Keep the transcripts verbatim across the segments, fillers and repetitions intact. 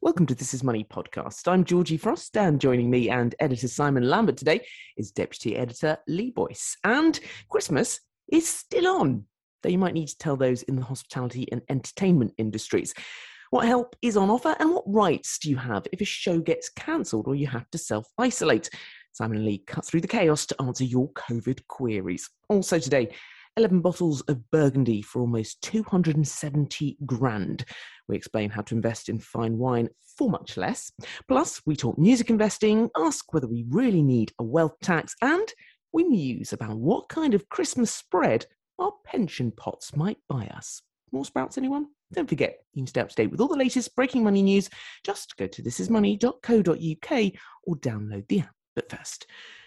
Welcome to This Is Money podcast. I'm Georgie Frost, and joining me and editor Simon Lambert today is deputy editor Lee Boyce. And Christmas is still on, though you might need to tell those in the hospitality and entertainment industries. What help is on offer and what rights do you have if a show gets cancelled or you have to self-isolate? Simon and Lee cut through the chaos to answer your COVID queries. Also today, eleven bottles of Burgundy for almost two hundred seventy grand. We explain how to invest in fine wine for much less. Plus, we talk music investing, ask whether we really need a wealth tax, and we muse about what kind of Christmas spread our pension pots might buy us. More sprouts, anyone? Don't forget, you can stay up to date with all the latest breaking money news. Just go to this is money dot co dot uk or download the app. But first,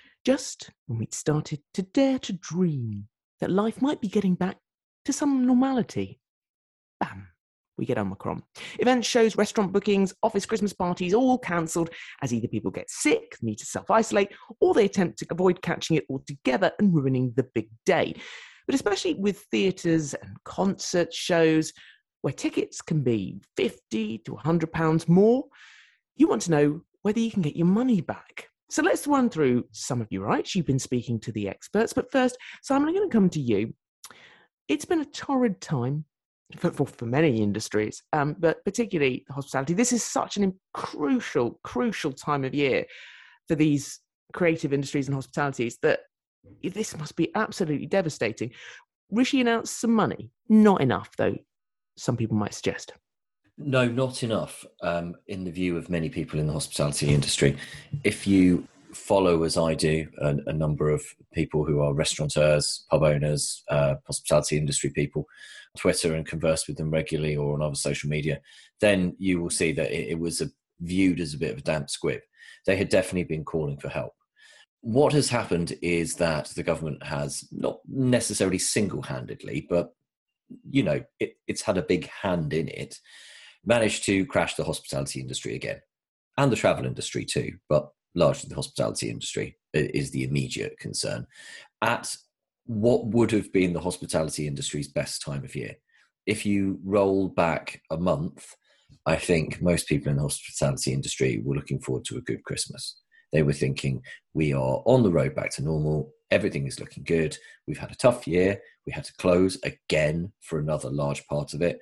just when we'd started to dare to dream that life might be getting back to some normality, bam, we get Omicron. Events, shows, restaurant bookings, office Christmas parties, all cancelled as either people get sick, need to self-isolate, or they attempt to avoid catching it altogether and ruining the big day. But especially with theatres and concert shows, where tickets can be fifty to one hundred pounds more, you want to know whether you can get your money back. So let's run through some of your rights. You've been speaking to the experts, but first, Simon, I'm going to come to you. It's been a torrid time for, for, for many industries, um, but particularly hospitality. This is such an crucial, crucial time of year for these creative industries and hospitalities that this must be absolutely devastating. Rishi announced some money. Not enough, though, some people might suggest. No, not enough, um, in the view of many people in the hospitality industry. If you follow, as I do, a, a number of people who are restaurateurs, pub owners, uh, hospitality industry people, Twitter, and converse with them regularly or on other social media, then you will see that it, it was a, viewed as a bit of a damp squib. They had definitely been calling for help. What has happened is that the government has, not necessarily single-handedly, but, you know, it, it's had a big hand in it, managed to crash the hospitality industry again, and the travel industry too, but largely the hospitality industry is the immediate concern, at what would have been the hospitality industry's best time of year. If you roll back a month, I think most people in the hospitality industry were looking forward to a good Christmas. They were thinking, we are on the road back to normal, everything is looking good, we've had a tough year, we had to close again for another large part of it.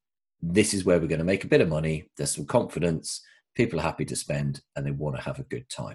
This is where we're going to make a bit of money. There's some confidence. People are happy to spend and they want to have a good time.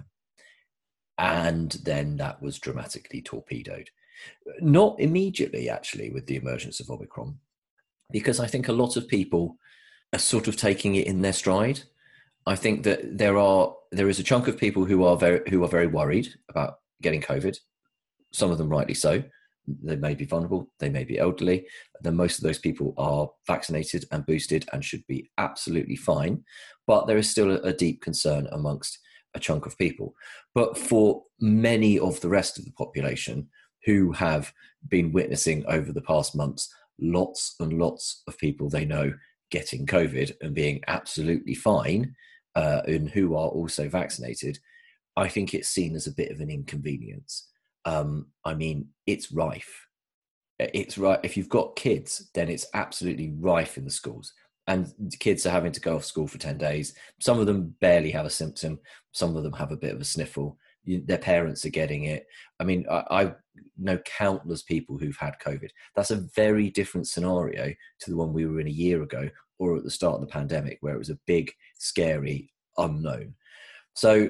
And then that was dramatically torpedoed. Not immediately, actually, with the emergence of Omicron, because I think a lot of people are sort of taking it in their stride. I think that there are there is a chunk of people who are very who are very worried about getting COVID. Some of them rightly so. They may be vulnerable, they may be elderly. Then most of those people are vaccinated and boosted and should be absolutely fine. But there is still a, a deep concern amongst a chunk of people. But for many of the rest of the population who have been witnessing over the past months, lots and lots of people they know getting COVID and being absolutely fine, uh, and who are also vaccinated, I think it's seen as a bit of an inconvenience. Um, I mean, it's rife. It's right. If you've got kids, then it's absolutely rife in the schools. And kids are having to go off school for ten days. Some of them barely have a symptom. Some of them have a bit of a sniffle. You, their parents are getting it. I mean, I, I know countless people who've had COVID. That's a very different scenario to the one we were in a year ago or at the start of the pandemic, where it was a big, scary unknown. So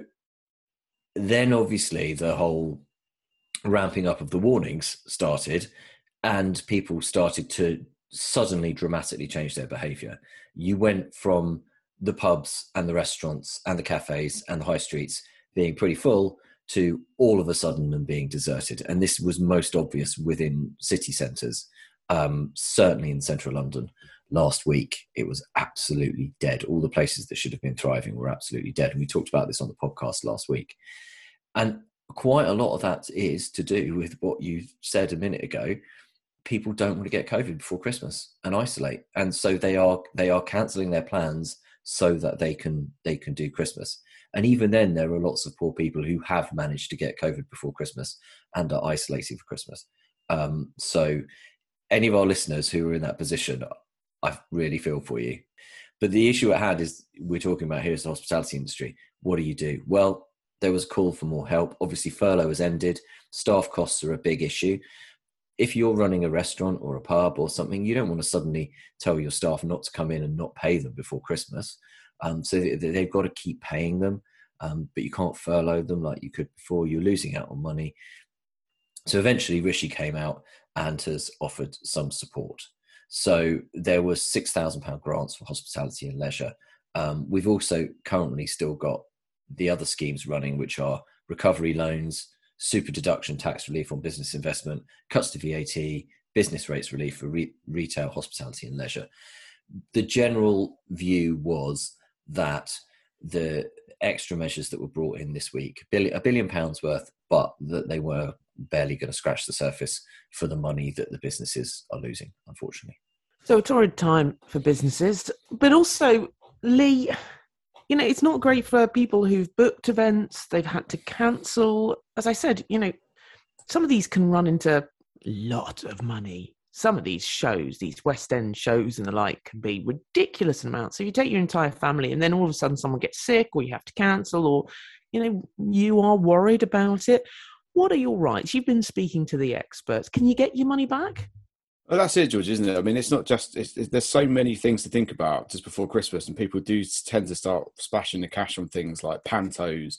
then obviously the whole ramping up of the warnings started, and people started to suddenly dramatically change their behaviour. You went from the pubs and the restaurants and the cafes and the high streets being pretty full to all of a sudden them being deserted. And this was most obvious within city centres. Um, certainly in central London last week, it was absolutely dead. All the places that should have been thriving were absolutely dead. And we talked about this on the podcast last week. And quite a lot of that is to do with what you said a minute ago. People don't want to get COVID before Christmas and isolate, and so they are they are cancelling their plans so that they can they can do Christmas. And even then, there are lots of poor people who have managed to get COVID before Christmas and are isolating for Christmas. Um, so, any of our listeners who are in that position, I really feel for you. But the issue at hand is we're talking about here is the hospitality industry. What do you do? Well, there was a call for more help. Obviously, furlough has ended. Staff costs are a big issue. If you're running a restaurant or a pub or something, you don't want to suddenly tell your staff not to come in and not pay them before Christmas. Um, so they've got to keep paying them, um, but you can't furlough them like you could before. You're losing out on money. So eventually Rishi came out and has offered some support. So there was six thousand pounds grants for hospitality and leisure. Um, we've also currently still got the other schemes running, which are recovery loans, super deduction tax relief on business investment, cuts to V A T, business rates relief for re- retail, hospitality and leisure. The general view was that the extra measures that were brought in this week, a billion pounds worth, but that they were barely going to scratch the surface for the money that the businesses are losing, unfortunately. So a torrid time for businesses, but also, Lee, you know, it's not great for people who've booked events, they've had to cancel. As I said, you know, some of these can run into a lot of money. Some of these shows, these West End shows and the like, can be ridiculous amounts. So you take your entire family and then all of a sudden someone gets sick or you have to cancel or, you know, you are worried about it. What are your rights? You've been speaking to the experts. Can you get your money back? Well, that's it, George, isn't it? I mean, it's not just, it's, it's, there's so many things to think about just before Christmas, and people do tend to start splashing the cash on things like pantos,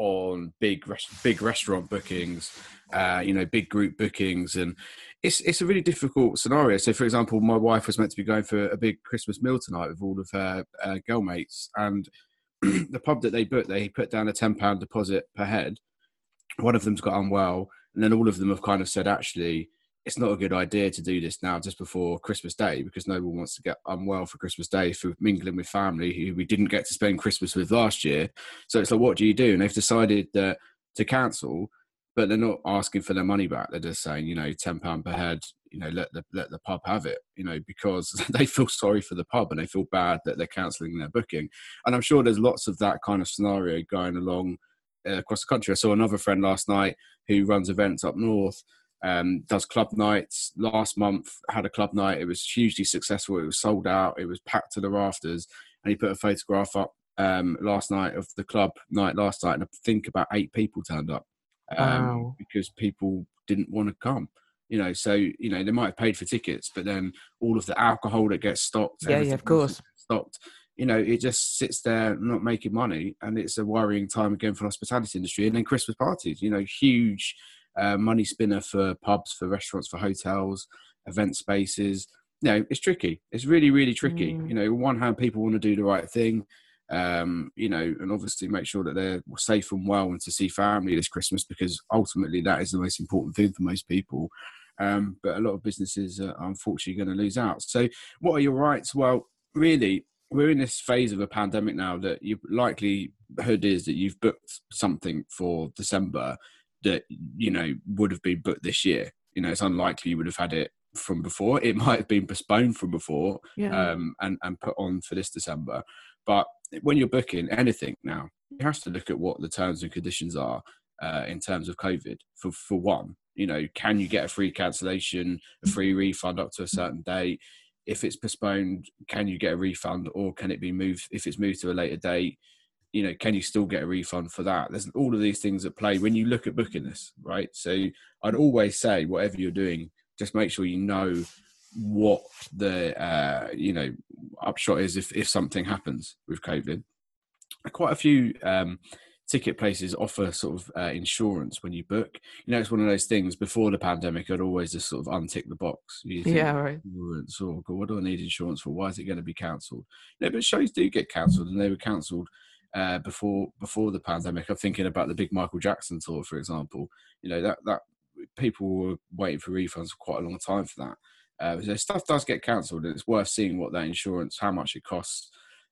on big big restaurant bookings, uh, you know, big group bookings. And it's it's a really difficult scenario. So, for example, my wife was meant to be going for a big Christmas meal tonight with all of her uh, girl mates. And the pub that they booked, they put down a ten pounds deposit per head. One of them's got unwell. And then all of them have kind of said, actually, it's not a good idea to do this now just before Christmas Day, because no one wants to get unwell for Christmas Day for mingling with family who we didn't get to spend Christmas with last year. So it's like, what do you do? And they've decided that to cancel, but they're not asking for their money back. They're just saying, you know, ten pounds per head, you know, let the, let the pub have it, you know, because they feel sorry for the pub and they feel bad that they're cancelling their booking. And I'm sure there's lots of that kind of scenario going along uh, across the country. I saw another friend last night who runs events up north. Um, does club nights. Last month had a club night. It was hugely successful. It was sold out. It was packed to the rafters. And he put a photograph up um, last night of the club night last night. And I think about eight people turned up um, wow. because people didn't want to come. You know, so, you know, they might have paid for tickets, but then all of the alcohol that gets stocked. Yeah, yeah, of course. Stocked. You know, it just sits there not making money. And it's a worrying time again for the hospitality industry. And then Christmas parties, you know, huge Uh, money spinner for pubs, for restaurants, for hotels, event spaces. You know, it's tricky. It's really, really tricky. Mm. You know, on one hand, people want to do the right thing, um, you know, and obviously make sure that they're safe and well and to see family this Christmas, because ultimately that is the most important thing for most people. Um, but a lot of businesses are unfortunately going to lose out. So what are your rights? Well, really, we're in this phase of a pandemic now that your likelihood is that you've booked something for December that, you know, would have been booked this year. You know, it's unlikely you would have had it from before. It might have been postponed from before yeah. um, and, and put on for this December. But when you're booking anything now, you have to look at what the terms and conditions are uh, in terms of COVID. For, for one, you know, can you get a free cancellation, a free refund up to a certain date? If it's postponed, can you get a refund, or can it be moved? If it's moved to a later date, you know, can you still get a refund for that? There's all of these things at play when you look at booking this, right? So I'd always say, whatever you're doing, just make sure you know what the, uh, you know, upshot is if, if something happens with COVID. Quite a few um, ticket places offer sort of uh, insurance when you book. You know, it's one of those things, before the pandemic, I'd always just sort of untick the box. You think, yeah, right. Insurance, or, what do I need insurance for? Why is it going to be cancelled? You know, but shows do get cancelled, and they were cancelled Uh, before before the pandemic. I'm thinking about the big Michael Jackson tour, for example. You know, that that people were waiting for refunds for quite a long time for that. Uh, so stuff does get cancelled, and it's worth seeing what that insurance, how much it costs,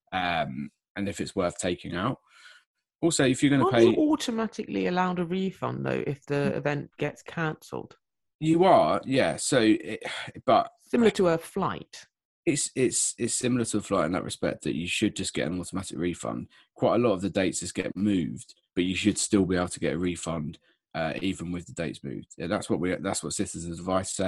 um, and if it's worth taking out. Also, if you're going to pay, aren't you automatically allowed a refund though if the event gets cancelled? You are, yeah. So, it, but similar to a flight. It's it's it's similar to a flight in that respect, that you should just get an automatic refund. Quite a lot of the dates just get moved, but you should still be able to get a refund uh, even with the dates moved. Yeah, that's what we that's what Citizens Advice say.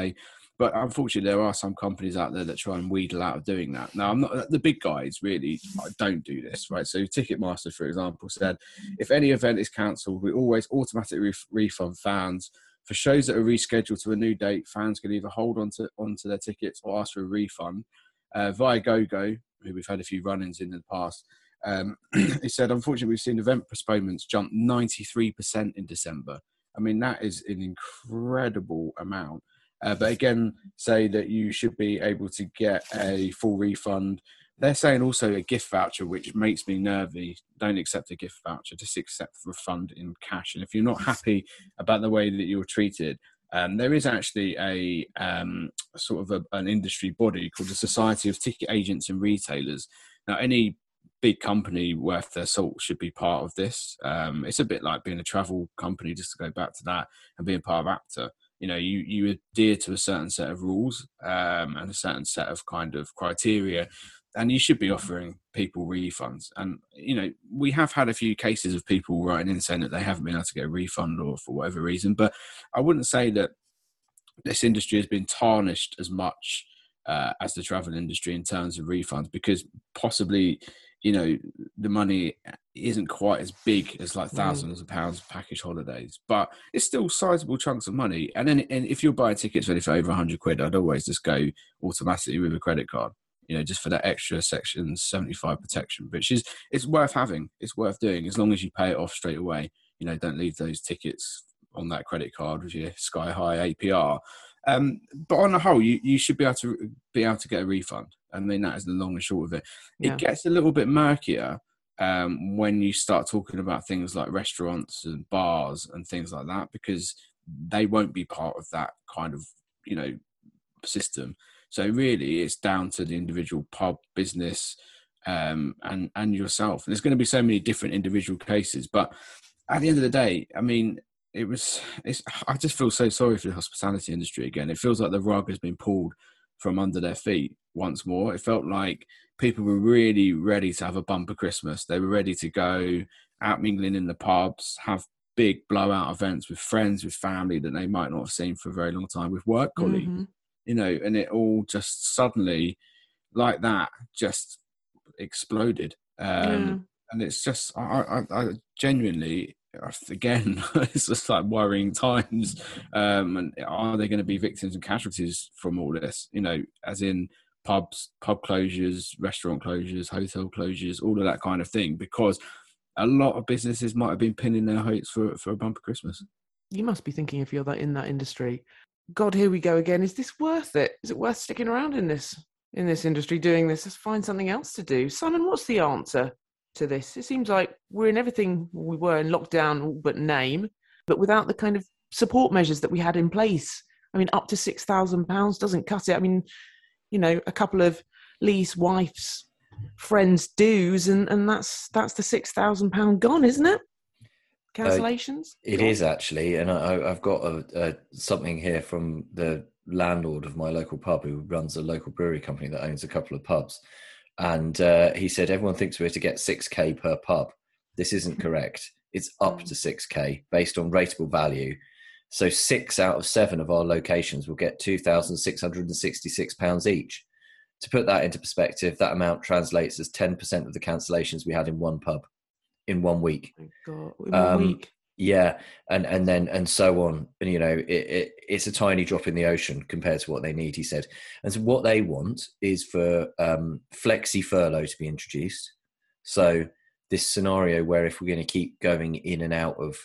But unfortunately, there are some companies out there that try and wheedle out of doing that. Now, I'm not the big guys really don't do this, right? So Ticketmaster, for example, said if any event is cancelled, we always automatically ref- refund fans. For shows that are rescheduled to a new date, fans can either hold on to, onto their tickets or ask for a refund. Uh, Viagogo, who we've had a few run-ins in, in the past, um, he said, unfortunately, we've seen event postponements jump ninety-three percent in December. I mean, that is an incredible amount. Uh, but again, say that you should be able to get a full refund. They're saying also a gift voucher, which makes me nervy. Don't accept a gift voucher, just accept a refund in cash. And if you're not happy about the way that you're treated, um, there is actually a um, sort of a, an industry body called the Society of Ticket Agents and Retailers. Now, any big company worth their salt should be part of this. Um, it's a bit like being a travel company, just to go back to that, and being part of APTA. You know, you, you adhere to a certain set of rules um, and a certain set of kind of criteria, and you should be offering people refunds. And, you know, we have had a few cases of people writing in saying that they haven't been able to get a refund or for whatever reason, but I wouldn't say that this industry has been tarnished as much uh, as the travel industry in terms of refunds, because possibly, you know, the money isn't quite as big as like thousands mm. of pounds package holidays, but it's still sizable chunks of money. And then, and if you're buying tickets ready for over a hundred quid, I'd always just go automatically with a credit card, you know, just for that extra section seventy-five protection, which is, it's worth having. It's worth doing as long as you pay it off straight away. You know, don't leave those tickets on that credit card with your sky high A P R. Um, but on the whole, you, you should be able to be able to get a refund. I mean, that is the long and short of it. Yeah. It gets a little bit murkier um, when you start talking about things like restaurants and bars and things like that, because they won't be part of that kind of, you know, system. So really, it's down to the individual pub, business, um, and and yourself. And there's going to be so many different individual cases, but at the end of the day, I mean, it was. It's. I just feel so sorry for the hospitality industry again. It feels like the rug has been pulled from under their feet once more. It felt like people were really ready to have a bumper Christmas. They were ready to go out mingling in the pubs, have big blowout events with friends, with family that they might not have seen for a very long time, with work colleagues, mm-hmm. you know, and it all just suddenly, like that, just exploded. Um, yeah. And it's just, I, I, I genuinely, again, it's just like worrying times. Um, and are there going to be victims and casualties from all this? You know, as in pubs, pub closures, restaurant closures, hotel closures, all of that kind of thing, because a lot of businesses might have been pinning their hopes for, for a bumper Christmas. You must be thinking, if you're that in that industry, God, here we go again. Is this worth it? Is it worth sticking around in this in this industry doing this? Let's find something else to do. Simon, what's the answer to this? It seems like we're in everything we were in lockdown but name, but without the kind of support measures that we had in place. I mean, up to six thousand pounds doesn't cut it. I mean, you know, a couple of Lee's wife's friends' dues, and, and that's that's the six thousand pounds gone, isn't it? Cancellations? Uh, it is actually, and I, I've got a, a, something here from the landlord of my local pub, who runs a local brewery company that owns a couple of pubs. And uh, he said, everyone thinks we're to get six K per pub. This isn't correct. It's up to six K based on rateable value. So six out of seven of our locations will get two thousand six hundred sixty-six pounds each. To put that into perspective, that amount translates as ten percent of the cancellations we had in one pub in one week. Oh my God, in one um, week. Yeah, and and then and so on. And you know, it, it it's a tiny drop in the ocean compared to what they need, he said. And so what they want is for um, flexi furlough to be introduced. So this scenario where if we're going to keep going in and out of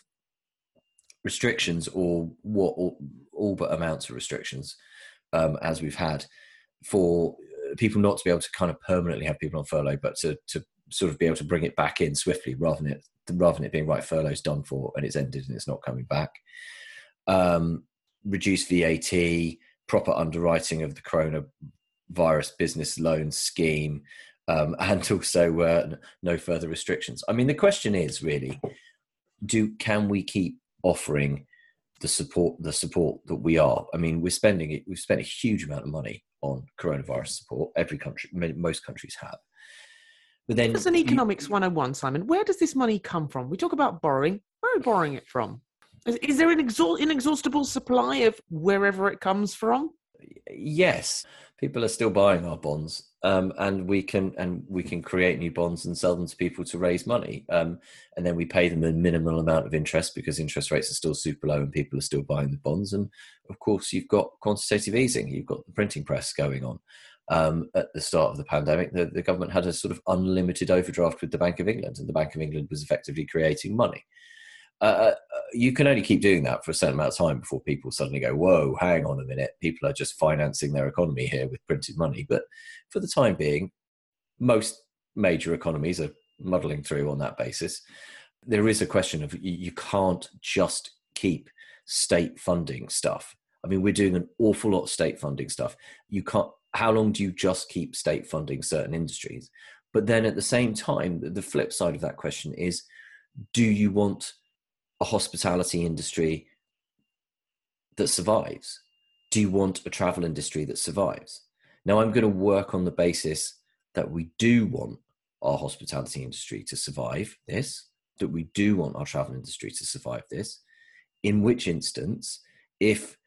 restrictions, or what all, all but amounts of restrictions, um, as we've had, for people not to be able to kind of permanently have people on furlough, but to to sort of be able to bring it back in swiftly, rather than it rather than it being right, furlough's done for and it's ended and it's not coming back. Um, reduce V A T, proper underwriting of the coronavirus business loan scheme, um, and also uh, no further restrictions. I mean, the question is really, do can we keep offering the support the support that we are? I mean, we're spending it. We've spent a huge amount of money on coronavirus support. Every country, most countries have. But then, as an economics one oh one, Simon, where does this money come from? We talk about borrowing. Where are we borrowing it from? Is, is there an exha- inexhaustible supply of wherever it comes from? yes, people are still buying our bonds, um, and we can and we can create new bonds and sell them to people to raise money, um, and then we pay them a minimal amount of interest because interest rates are still super low and people are still buying the bonds. And of course, you've got quantitative easing, you've got the printing press going on. Um, at the start of the pandemic, the, the government had a sort of unlimited overdraft with the Bank of England, and the Bank of England was effectively creating money. Uh, you can only keep doing that for a certain amount of time before people suddenly go, whoa, hang on a minute, people are just financing their economy here with printed money. But for the time being, most major economies are muddling through on that basis. There is a question of you can't just keep state funding stuff. I mean, we're doing an awful lot of state funding stuff. You can't. How long do you just keep state funding certain industries? But then at the same time, the flip side of that question is, do you want a hospitality industry that survives? Do you want a travel industry that survives? Now, I'm going to work on the basis that we do want our hospitality industry to survive this, that we do want our travel industry to survive this, in which instance, if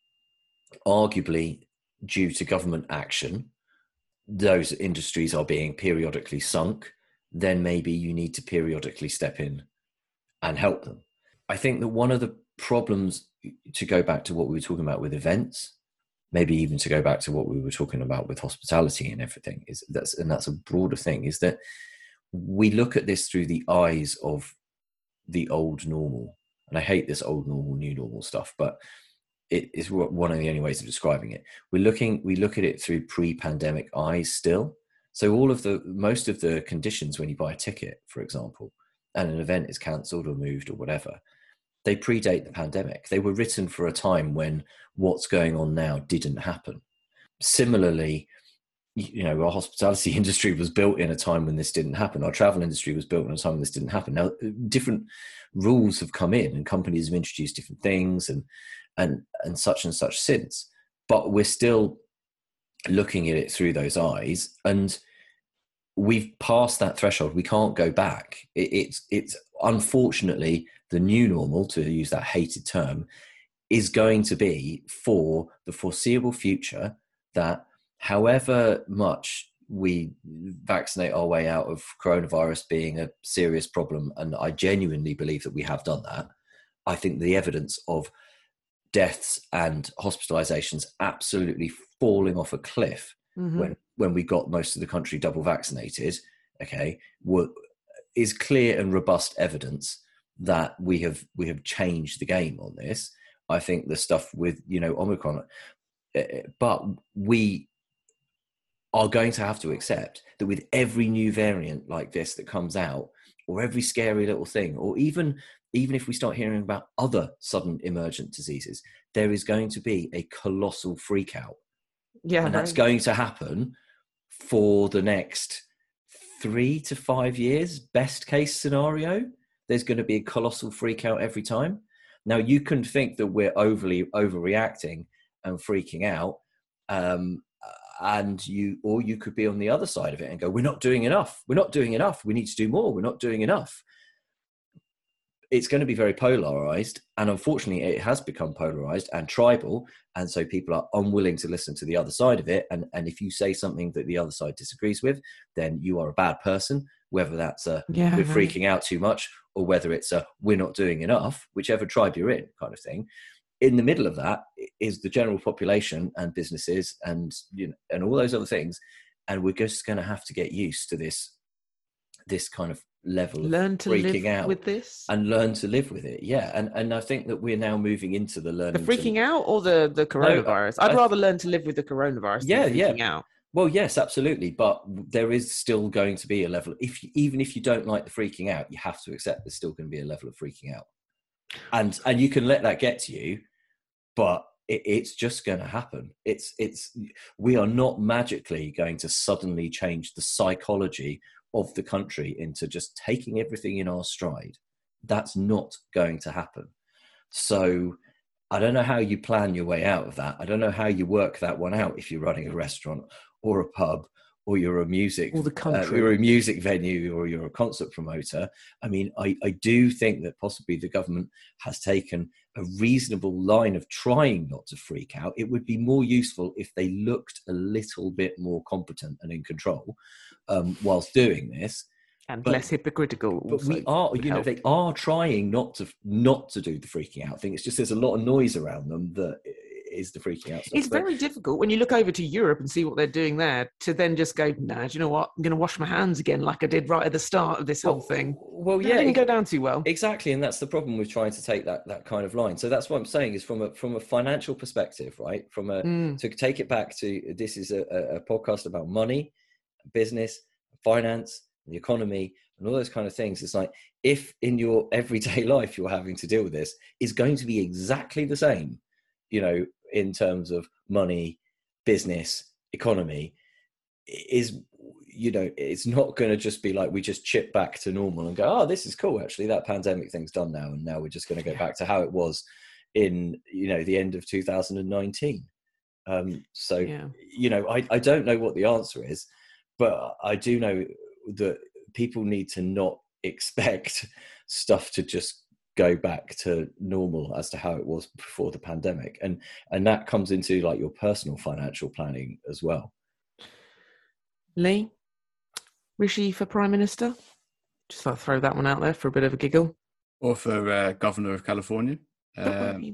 arguably due to government action, those industries are being periodically sunk, then maybe you need to periodically step in and help them. I think that one of the problems, to go back to what we were talking about with events, maybe even to go back to what we were talking about with hospitality and everything, is that's and that's a broader thing, is that we look at this through the eyes of the old normal. And I hate this old normal, new normal stuff, but it is one of the only ways of describing it. We're looking, we look at it through pre-pandemic eyes still. So all of the, most of the conditions when you buy a ticket, for example, and an event is cancelled or moved or whatever, they predate the pandemic. They were written for a time when what's going on now didn't happen. Similarly, you know, our hospitality industry was built in a time when this didn't happen. Our travel industry was built in a time when this didn't happen. Now, different rules have come in and companies have introduced different things and and and such and such since. But we're still looking at it through those eyes, and we've passed that threshold. We can't go back. It, it's it's unfortunately the new normal, to use that hated term, is going to be for the foreseeable future that however much we vaccinate our way out of coronavirus being a serious problem, and I genuinely believe that we have done that, I think the evidence of deaths and hospitalizations absolutely falling off a cliff mm-hmm. when, when we got most of the country double vaccinated, okay, were, is clear and robust evidence that we have we have changed the game on this. I think the stuff with, you know, Omicron, but we are going to have to accept that with every new variant like this that comes out, or every scary little thing, or even even if we start hearing about other sudden emergent diseases, there is going to be a colossal freak out. Yeah, and that's right. going to happen for the next three to five years, best case scenario. There's going to be a colossal freak out every time. Now, you can think that we're overly overreacting and freaking out, um, and you, or you could be on the other side of it and go, we're not doing enough. We're not doing enough. We need to do more. We're not doing enough. It's going to be very polarized. And unfortunately, it has become polarized and tribal. And so people are unwilling to listen to the other side of it. And, and if you say something that the other side disagrees with, then you are a bad person, whether that's a yeah, we're right. freaking out too much, or whether it's a we're not doing enough, whichever tribe you're in kind of thing. In the middle of that is the general population and businesses and, you know, and all those other things. And we're just going to have to get used to this, this kind of level learn of to freaking live out with this and learn to live with it. Yeah. And and I think that we're now moving into the learning. the freaking to, out or the, the coronavirus? No, I, I'd I, rather learn to live with the coronavirus yeah, than freaking yeah. out. Well, yes, absolutely. But there is still going to be a level, if you, even if you don't like the freaking out, you have to accept there's still going to be a level of freaking out. And and you can let that get to you, but it, it's just going to happen. It's it's we are not magically going to suddenly change the psychology of the country into just taking everything in our stride. That's not going to happen. So I don't know how you plan your way out of that. I don't know how you work that one out if you're running a restaurant or a pub or you're a music, or the country, uh, you're a music venue, or you're a concert promoter. I mean, I, I do think that possibly the government has taken a reasonable line of trying not to freak out. It would be more useful if they looked a little bit more competent and in control um, whilst doing this. And but, less hypocritical. But we are, you know, help. they are trying not to not to do the freaking out thing. It's just there's a lot of noise around them that is the freaking out stuff. It's very difficult when you look over to Europe and see what they're doing there to then just go, nah, do you know what? I'm going to wash my hands again like I did right at the start of this whole well, thing. Well, yeah. It didn't go down too well. Exactly, and that's the problem with trying to take that that kind of line. So that's what I'm saying is from a from a financial perspective, right? From a mm. to take it back to, this is a, a podcast about money, business, finance, the economy, and all those kind of things. It's like, if in your everyday life you're having to deal with this, it's going to be exactly the same, you know, in terms of money, business, economy, is, you know, it's not going to just be like we just chip back to normal and go, oh, this is cool. Actually, that pandemic thing's done now, and now we're just going to go back to how it was in, you know, the end of two thousand nineteen. Um, so, yeah. you know, I, I don't know what the answer is, but I do know that people need to not expect stuff to just go back to normal as to how it was before the pandemic, and and that comes into like your personal financial planning as well. Lee, Rishi for Prime Minister? Just thought I'd throw that one out there for a bit of a giggle. Or for uh, Governor of California. Um,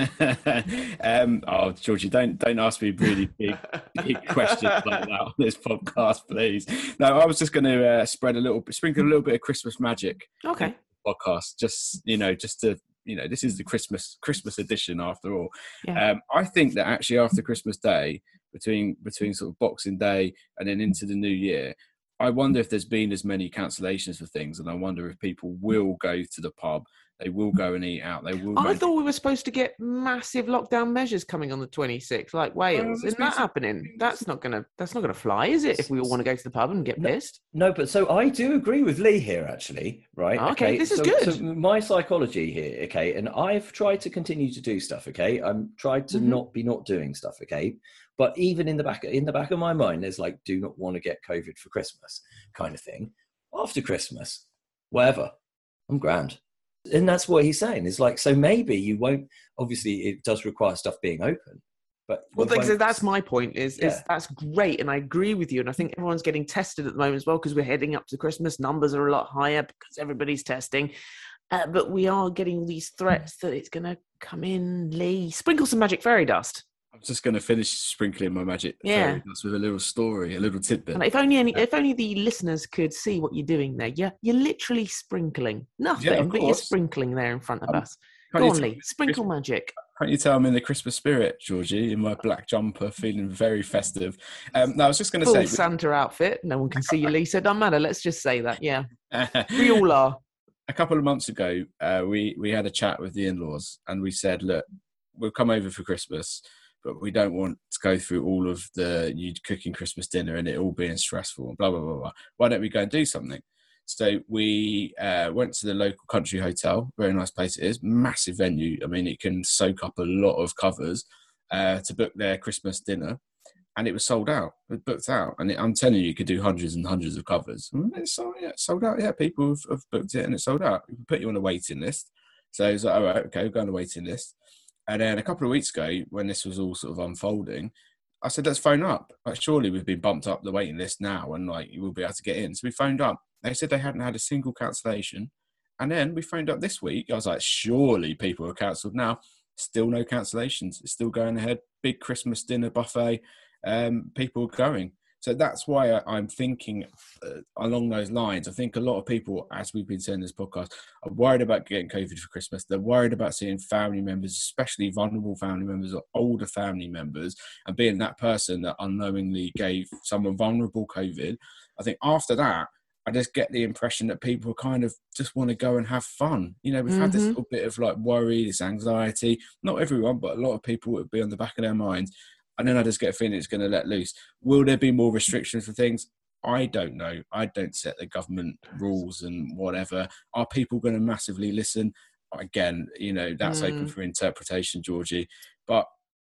um, oh, Georgie, don't don't ask me really big, big questions like that on this podcast, please. No, I was just going to uh, spread a little, sprinkle a little bit of Christmas magic. Okay. Podcast, just you know, just to you know, this is the Christmas Christmas edition after all. Yeah. Um, I think that actually after Christmas Day, between between sort of Boxing Day and then into the New Year, I wonder if there's been as many cancellations for things, and I wonder if people will go to the pub. They will go and eat out. They will. I thought we were supposed to get massive lockdown measures coming on the twenty-sixth, like Wales. Isn't that happening? That's not gonna. That's not gonna fly, is it? If we all want to go to the pub and get pissed. No, but so I do agree with Lee here, actually. Right? Okay, okay. This is so, good. So my psychology here, okay, and I've tried to continue to do stuff. Okay, I'm tried to mm-hmm. not be not doing stuff. Okay, but even in the back in the back of my mind, there's like, do not want to get COVID for Christmas, kind of thing. After Christmas, whatever, I'm grand. And that's what he's saying. Is like, so maybe you won't. Obviously, it does require stuff being open, but well, so that's my point. Is yeah. is that's great, and I agree with you. And I think everyone's getting tested at the moment as well, because we're heading up to Christmas. Numbers are a lot higher because everybody's testing. Uh, but we are getting these threats that it's going to come in. Lee, sprinkle some magic fairy dust. I'm just going to finish sprinkling my magic yeah. fairy dust with a little story, a little tidbit. And if only any, if only the listeners could see what you're doing there. You're, you're literally sprinkling. Nothing, yeah, but you're sprinkling there in front of um, us. Go on, Lee. Sprinkle Christmas, magic. Can't you tell I'm in the Christmas spirit, Georgie, in my black jumper, feeling very festive. Um, no, I was just going to say... Full Santa outfit. No one can see you, Lee, so it doesn't matter. Let's just say that, yeah. We all are. A couple of months ago, uh, we, we had a chat with the in-laws, and we said, look, we'll come over for Christmas, but we don't want to go through all of the you cooking Christmas dinner and it all being stressful and blah, blah, blah, blah. Why don't we go and do something? So we uh, went to the local country hotel. Very nice place it is. Massive venue. I mean, it can soak up a lot of covers uh, to book their Christmas dinner. And it was sold out. It booked out. And it, I'm telling you, you could do hundreds and hundreds of covers. And it's sold, yeah, sold out. Yeah, people have, have booked it and it's sold out. We can put you on a waiting list. So it's like, all right, okay, we'll go on a waiting list. And then a couple of weeks ago, when this was all sort of unfolding, I said, let's phone up. Like, surely we've been bumped up the waiting list now and like you will be able to get in. So we phoned up. They said they hadn't had a single cancellation. And then we phoned up this week. I was like, surely people are cancelled now. Still no cancellations. It's still going ahead. Big Christmas dinner buffet. Um, people are going. So that's why I, I'm thinking uh, along those lines. I think a lot of people, as we've been saying in this podcast, are worried about getting COVID for Christmas. They're worried about seeing family members, especially vulnerable family members or older family members, and being that person that unknowingly gave someone vulnerable COVID. I think after that, I just get the impression that people kind of just want to go and have fun. You know, we've mm-hmm. had this little bit of like worry, this anxiety. Not everyone, but a lot of people would be on the back of their minds. And then I just get a feeling it's going to let loose. Will there be more restrictions for things? I don't know. I don't set the government rules and whatever. Are people going to massively listen? Again, you know, that's mm. open for interpretation, Georgie. But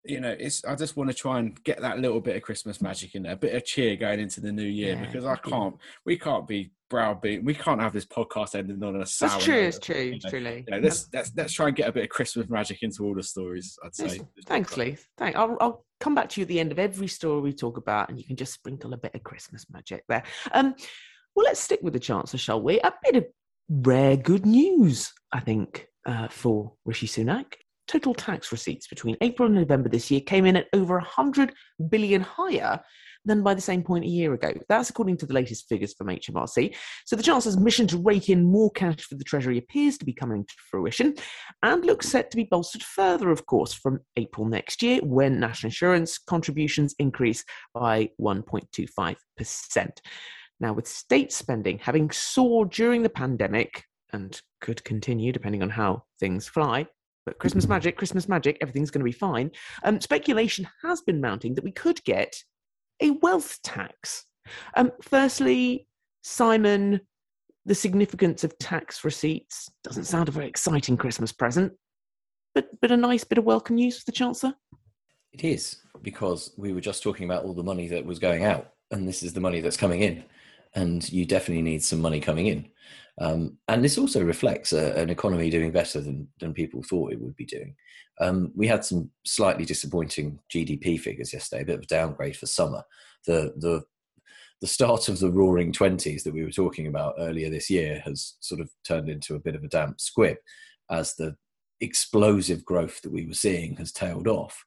you know, it's. I just want to try and get that little bit of Christmas magic in there, a bit of cheer going into the new year, Yeah, because I can't. We can't be browbeaten. We can't have this podcast ending on a sour. That's true. note. It's true. You know, Truly. you know, let's let's let's try and get a bit of Christmas magic into all the stories. I'd say. Yes, thanks, Lee. Thank. I'll, I'll come back to you at the end of every story we talk about, and you can just sprinkle a bit of Christmas magic there. Um, well, let's stick with the Chancellor, shall we? A bit of rare good news, I think, uh, for Rishi Sunak. Total tax receipts between April and November this year came in at over one hundred billion higher than by the same point a year ago. That's according to the latest figures from H M R C. So the Chancellor's mission to rake in more cash for the Treasury appears to be coming to fruition and looks set to be bolstered further, of course, from April next year, when national insurance contributions increase by one point two five percent. Now, with state spending having soared during the pandemic and could continue depending on how things fly, but Christmas magic, Christmas magic, everything's going to be fine. Um, speculation has been mounting that we could get a wealth tax. Um, firstly, Simon, the significance of tax receipts doesn't sound a very exciting Christmas present, but but a nice bit of welcome news for the Chancellor. It is, because we were just talking about all the money that was going out, and this is the money that's coming in, and you definitely need some money coming in. Um, and this also reflects a, an economy doing better than, than people thought it would be doing. Um, we had some slightly disappointing G D P figures yesterday, a bit of a downgrade for summer. The the the start of the roaring twenties that we were talking about earlier this year has sort of turned into a bit of a damp squib as the explosive growth that we were seeing has tailed off.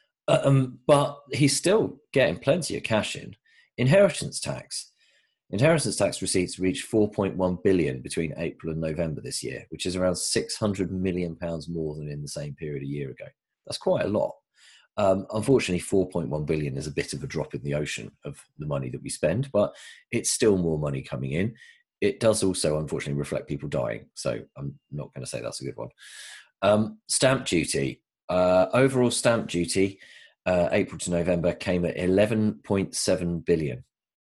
Um, but he's still getting plenty of cash in. Inheritance tax. Inheritance tax receipts reached four point one billion between April and November this year, which is around six hundred million pounds more than in the same period a year ago. That's quite a lot. Um, unfortunately, four point one billion is a bit of a drop in the ocean of the money that we spend, but it's still more money coming in. It does also, unfortunately, reflect people dying, so I'm not going to say that's a good one. Um, stamp duty. Uh, overall stamp duty, uh, April to November, came at eleven point seven billion.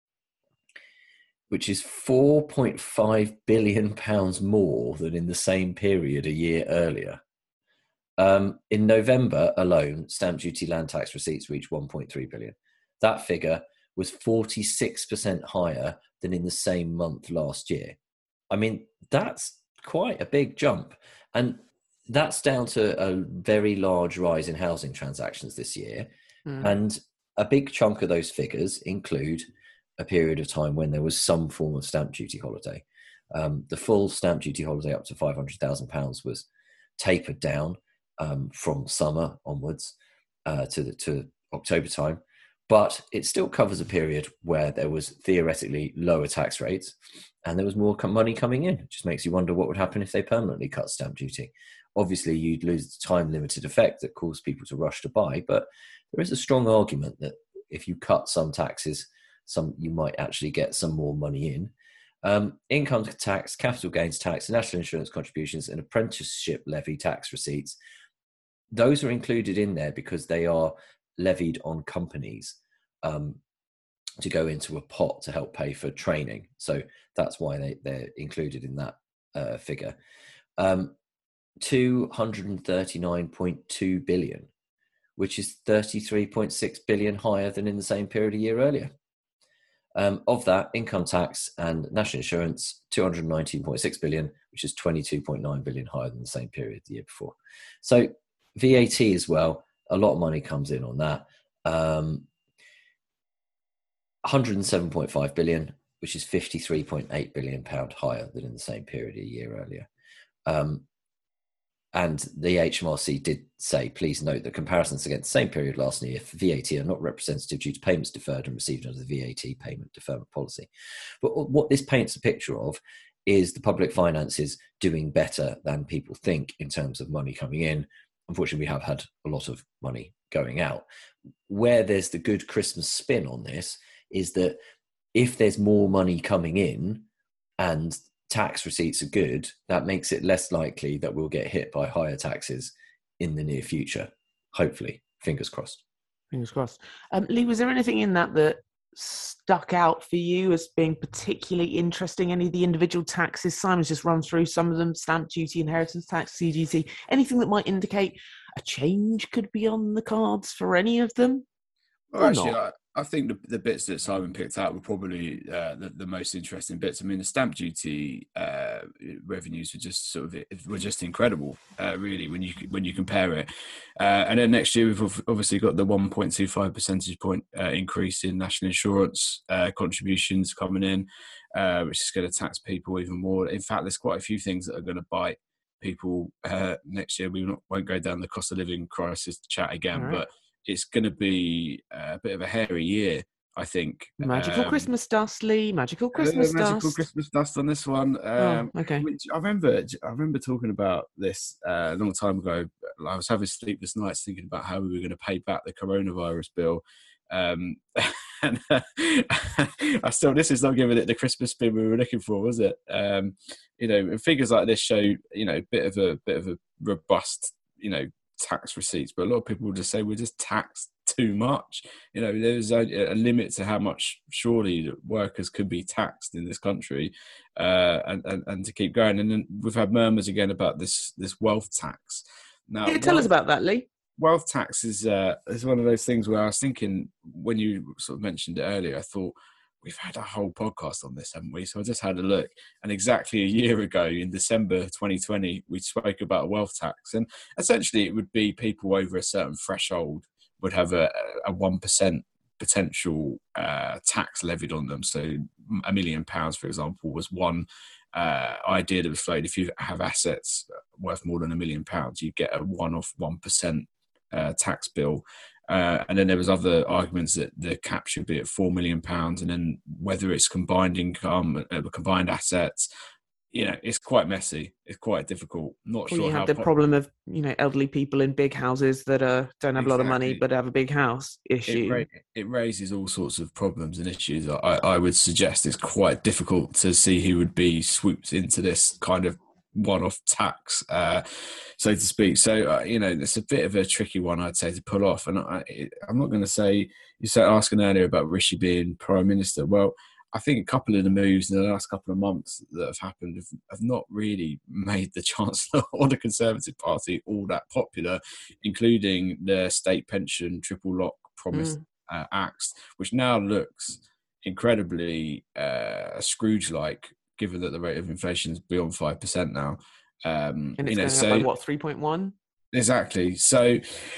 Which is four point five billion pounds more than in the same period a year earlier. Um, in November alone, stamp duty land tax receipts reached one point three billion. That figure was forty-six percent higher than in the same month last year. I mean, that's quite a big jump. And that's down to a very large rise in housing transactions this year. Mm. And a big chunk of those figures include a period of time when there was some form of stamp duty holiday. Um, the full stamp duty holiday up to five hundred thousand pounds was tapered down um, from summer onwards uh, to, the, to October time, but it still covers a period where there was theoretically lower tax rates and there was more money coming in. It just makes you wonder what would happen if they permanently cut stamp duty. Obviously, you'd lose the time-limited effect that caused people to rush to buy, but there is a strong argument that if you cut some taxes, some you might actually get some more money in. Um, income tax, capital gains tax, national insurance contributions, and apprenticeship levy tax receipts. Those are included in there because they are levied on companies um, to go into a pot to help pay for training. So that's why they, they're included in that uh, figure. Um, two hundred thirty-nine point two billion, which is thirty-three point six billion higher than in the same period a year earlier. Um, of that, income tax and national insurance, two hundred nineteen point six billion, which is twenty-two point nine billion higher than the same period the year before. So V A T as well, a lot of money comes in on that. Um, one hundred seven point five billion, which is fifty-three point eight billion pound higher than in the same period a year earlier. Um, And the H M R C did say, please note that comparisons against the same period last year for V A T are not representative due to payments deferred and received under the V A T payment deferment policy. But what this paints a picture of is the public finances doing better than people think in terms of money coming in. Unfortunately, we have had a lot of money going out. Where there's the good Christmas spin on this is that if there's more money coming in and tax receipts are good, that makes it less likely that we'll get hit by higher taxes in the near future. Hopefully, fingers crossed. Fingers crossed. Um, Lee, was there anything in that that stuck out for you as being particularly interesting? Any of the individual taxes? Simon's just run through some of them: stamp duty, inheritance tax, C G T. Anything that might indicate a change could be on the cards for any of them? Well, or actually, not? I, I think the, the bits that Simon picked out were probably uh, the, the most interesting bits. I mean, the stamp duty uh, revenues were just sort of were just incredible, uh, really, when you when you compare it. Uh, and then next year, we've obviously got the one point two five percentage point uh, increase in national insurance uh, contributions coming in, uh, which is going to tax people even more. In fact, there's quite a few things that are going to bite people uh, next year. We not, won't go down the cost of living crisis chat again, All right. but it's going to be a bit of a hairy year, I think. Magical um, Christmas dust, Lee. Magical uh, Christmas magical dust. Christmas dust on this one. Um, Oh, okay. which I remember. I remember talking about this uh, a long time ago. I was having sleepless nights thinking about how we were going to pay back the coronavirus bill. Um, and uh, I still, this is not giving it the Christmas spin we were looking for, was it? Um, you know, and figures like this show, you know, a bit of a bit of a robust, you know, tax receipts, but a lot of people will just say we're just taxed too much. You know, there's a, a limit to how much surely workers could be taxed in this country, uh, and, and and to keep going. And then we've had murmurs again about this this wealth tax. Now, Yeah, tell wealth, us about that, Lee. wealth tax is uh, is one of those things where I was thinking when you sort of mentioned it earlier, I thought, we've had a whole podcast on this, haven't we? So I just had a look. And exactly a year ago, in December twenty twenty, we spoke about a wealth tax. And essentially, it would be people over a certain threshold would have a, a one percent potential uh, tax levied on them. So a million pounds, for example, was one uh, idea that was floated. If you have assets worth more than a million pounds, you get a one-off one percent uh, tax bill. Uh, and then there was other arguments that the cap should be at four million pounds, and then whether it's combined income, uh, combined assets, you know, it's quite messy. It's quite difficult. Not Well, sure you how have the po- problem of, you know, elderly people in big houses that uh, don't have a lot of money Exactly. but have a big house issue. It, ra- it raises all sorts of problems and issues. I, I would suggest it's quite difficult to see who would be swooped into this kind of one-off tax, uh, so to speak. So, uh, you know, it's a bit of a tricky one, I'd say, to pull off. And I, I'm not going to say, you said asking earlier about Rishi being Prime Minister. Well, I think a couple of the moves in the last couple of months that have happened have, have not really made the Chancellor or the Conservative Party all that popular, including the state pension triple lock promise mm. uh, acts, which now looks incredibly uh, Scrooge-like, given that the rate of inflation is beyond five percent now. Um, and it's you know, going so, up by what, three point one? Exactly. So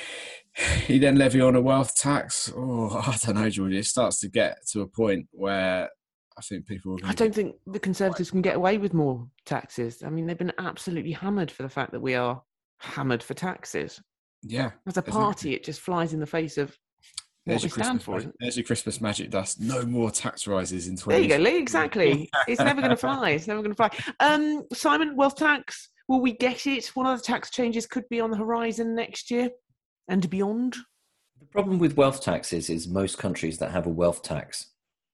you then levy on a wealth tax. Oh, I don't know, Georgie. It starts to get to a point where I think people are going I don't think the Conservatives can get away with more taxes. I mean, they've been absolutely hammered for the fact that we are hammered for taxes. Yeah. As a party, exactly. It just flies in the face of what we stand for. Magic, there's your Christmas magic dust. No more tax rises in twenty. There you go, Lee. Exactly. It's never going to fly. It's never going to fly. Um, Simon, wealth tax. Will we get it? What other tax changes could be on the horizon next year and beyond? The problem with wealth taxes is most countries that have a wealth tax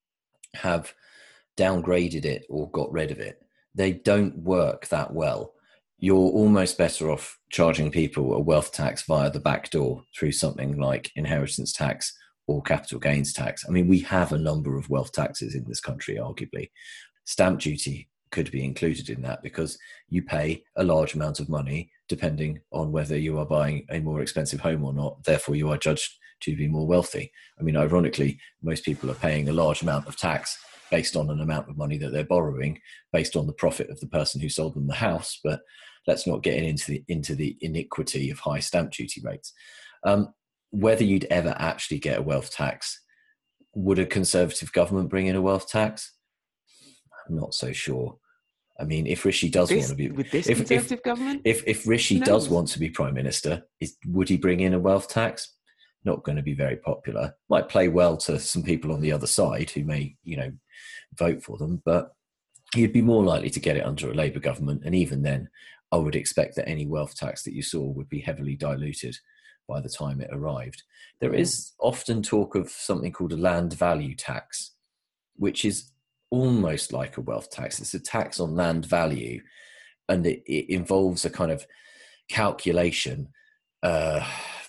have downgraded it or got rid of it. They don't work that well. You're almost better off charging people a wealth tax via the back door through something like inheritance tax or capital gains tax. I mean, we have a number of wealth taxes in this country, arguably. Stamp duty could be included in that because you pay a large amount of money depending on whether you are buying a more expensive home or not. Therefore, you are judged to be more wealthy. I mean, ironically, most people are paying a large amount of tax based on an amount of money that they're borrowing, based on the profit of the person who sold them the house. But let's not get into the into the iniquity of high stamp duty rates. Um, whether you'd ever actually get a wealth tax, would a Conservative government bring in a wealth tax? I'm not so sure. I mean, if Rishi does this, want to be with this if, Conservative if, government, if if Rishi does want to be Prime Minister, is would he bring in a wealth tax? Not going to be very popular. Might play well to some people on the other side who may, you know, vote for them, but he'd be more likely to get it under a Labour government. And even then, I would expect that any wealth tax that you saw would be heavily diluted by the time it arrived. There is often talk of something called a land value tax, which is almost like a wealth tax. It's a tax on land value, and it, it involves a kind of calculation uh,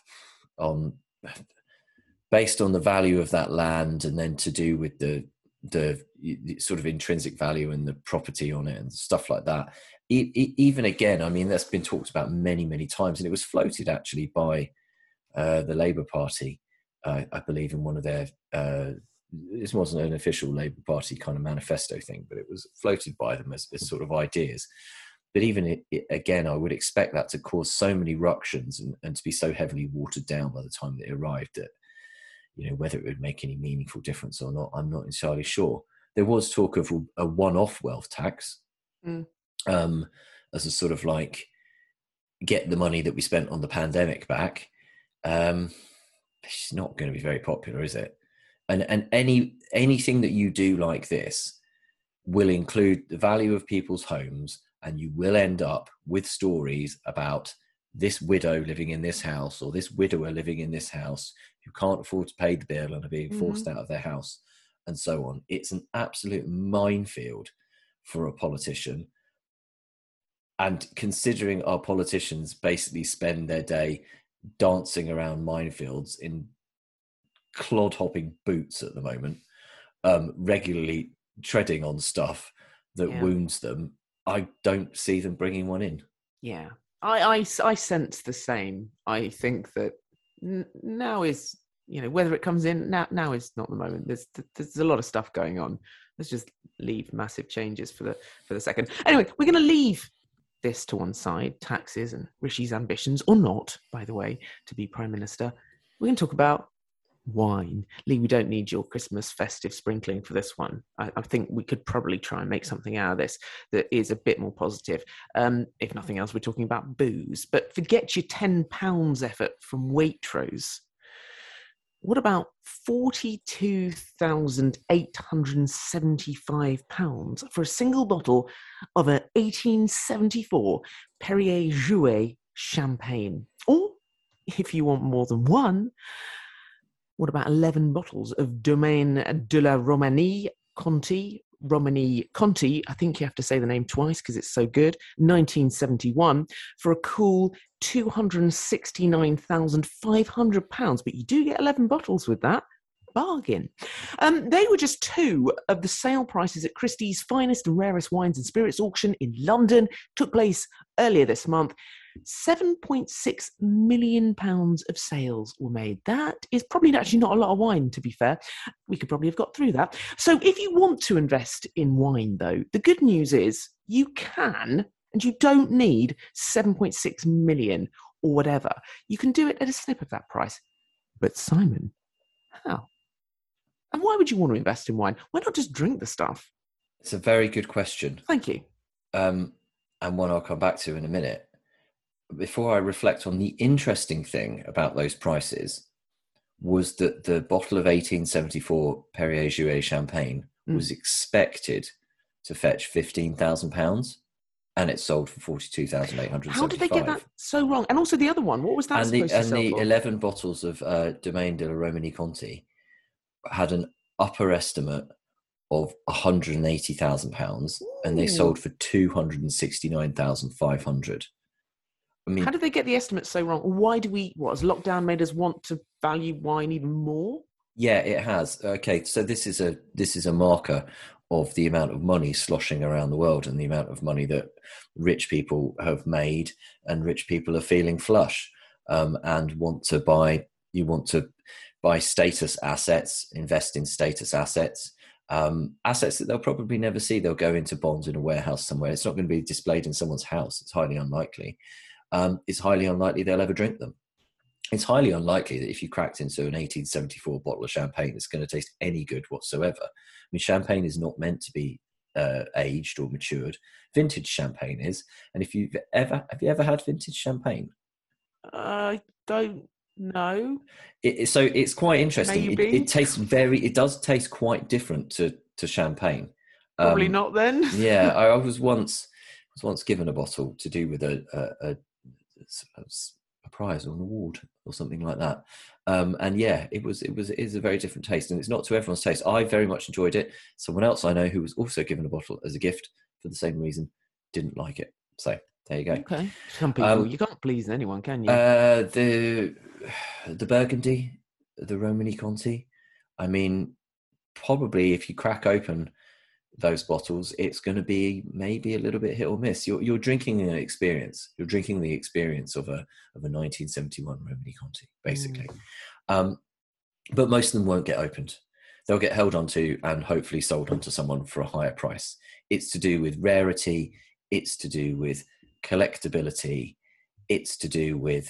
on based on the value of that land, and then to do with the the sort of intrinsic value and the property on it and stuff like that. e- e- even again, I mean, that's been talked about many, many times, and it was floated actually by uh, the Labour Party, uh, I believe, in one of their. Uh, this wasn't an official Labour Party kind of manifesto thing, but it was floated by them as, as sort of ideas. But even it, it, again, I would expect that to cause so many ructions and, and to be so heavily watered down by the time that it arrived that, you know, whether it would make any meaningful difference or not, I'm not entirely sure. There was talk of a one-off wealth tax mm. um, as a sort of like get the money that we spent on the pandemic back. Um, it's not going to be very popular, is it? And and any anything that you do like this will include the value of people's homes, and you will end up with stories about this widow living in this house or this widower living in this house who can't afford to pay the bill and are being forced mm-hmm. out of their house and so on. It's an absolute minefield for a politician. And considering our politicians basically spend their day dancing around minefields in clod-hopping boots at the moment, um, regularly treading on stuff that yeah. wounds them, I don't see them bringing one in. Yeah, I, I, I sense the same. I think that n- now is, you know, whether it comes in, now now is not the moment. There's there's a lot of stuff going on. Let's just leave massive changes for the for the second. Anyway, we're going to leave this to one side, taxes and Rishi's ambitions, or not, by the way, to be Prime Minister. We're going to talk about wine. Lee, we don't need your Christmas festive sprinkling for this one. I, I think we could probably try and make something out of this that is a bit more positive. Um, if nothing else, we're talking about booze. But forget your ten pounds effort from Waitrose. What about forty-two thousand eight hundred seventy-five pounds for a single bottle of an eighteen seventy-four Perrier Jouet champagne? Or, if you want more than one, what about eleven bottles of Domaine de la Romanie Conti? Romani Conti, I think you have to say the name twice because it's so good, nineteen seventy-one, for a cool two hundred sixty-nine thousand five hundred pounds. But you do get eleven bottles with that. Bargain. Um, they were just two of the sale prices at Christie's finest and rarest wines and spirits auction in London. Took place earlier this month. seven point six million pounds of sales were made. That is probably actually not a lot of wine, to be fair. We could probably have got through that. So if you want to invest in wine, though, the good news is you can, and you don't need seven point six million or whatever. You can do it at a snip of that price. But Simon, how? And why would you want to invest in wine? Why not just drink the stuff? It's a very good question. Thank you. Um, and one I'll come back to in a minute. Before I reflect on the interesting thing about those prices was that the bottle of eighteen seventy-four Perrier Jouet champagne mm. was expected to fetch fifteen thousand pounds, and it sold for forty-two thousand eight hundred seventy-five. How did they get that so wrong? And also the other one, what was that and supposed the, to and sell the for? eleven bottles of uh, Domaine de la Romanie Conti had an upper estimate of one hundred eighty thousand pounds, and they sold for two hundred sixty-nine thousand five hundred. I mean, how did they get the estimates so wrong? Why do we, what, has lockdown made us want to value wine even more? Yeah, it has. Okay, so this is a this is a marker of the amount of money sloshing around the world and the amount of money that rich people have made, and rich people are feeling flush um, and want to buy. You want to buy status assets, invest in status assets, um, assets that they'll probably never see. They'll go into bonds in a warehouse somewhere. It's not going to be displayed in someone's house. It's highly unlikely. Um, it's highly unlikely they'll ever drink them. It's highly unlikely that if you cracked into an eighteen seventy-four bottle of champagne, it's going to taste any good whatsoever. I mean, champagne is not meant to be uh, aged or matured. Vintage champagne is. And if you've ever, have you ever had vintage champagne? I don't know. It, so it's quite interesting. It, Maybe. it tastes very, it does taste quite different to, to champagne. Probably um, not then. yeah, I, I was once was once given a bottle to do with a, a, a, a prize or an award or something like that. Um, and yeah, it was it was it is a very different taste, and it's not to everyone's taste. I very much enjoyed it. Someone else I know who was also given a bottle as a gift for the same reason didn't like it. So there you go. Okay, some people um, you can't please anyone, can you? Uh, the the Burgundy, the Romani Conti. I mean, probably if you crack open those bottles, it's going to be maybe a little bit hit or miss. You're, you're drinking an experience. You're drinking the experience of a of a nineteen seventy-one Romanée Conti, basically. Mm. Um, but most of them won't get opened. They'll get held onto and hopefully sold onto someone for a higher price. It's to do with rarity. It's to do with collectability. It's to do with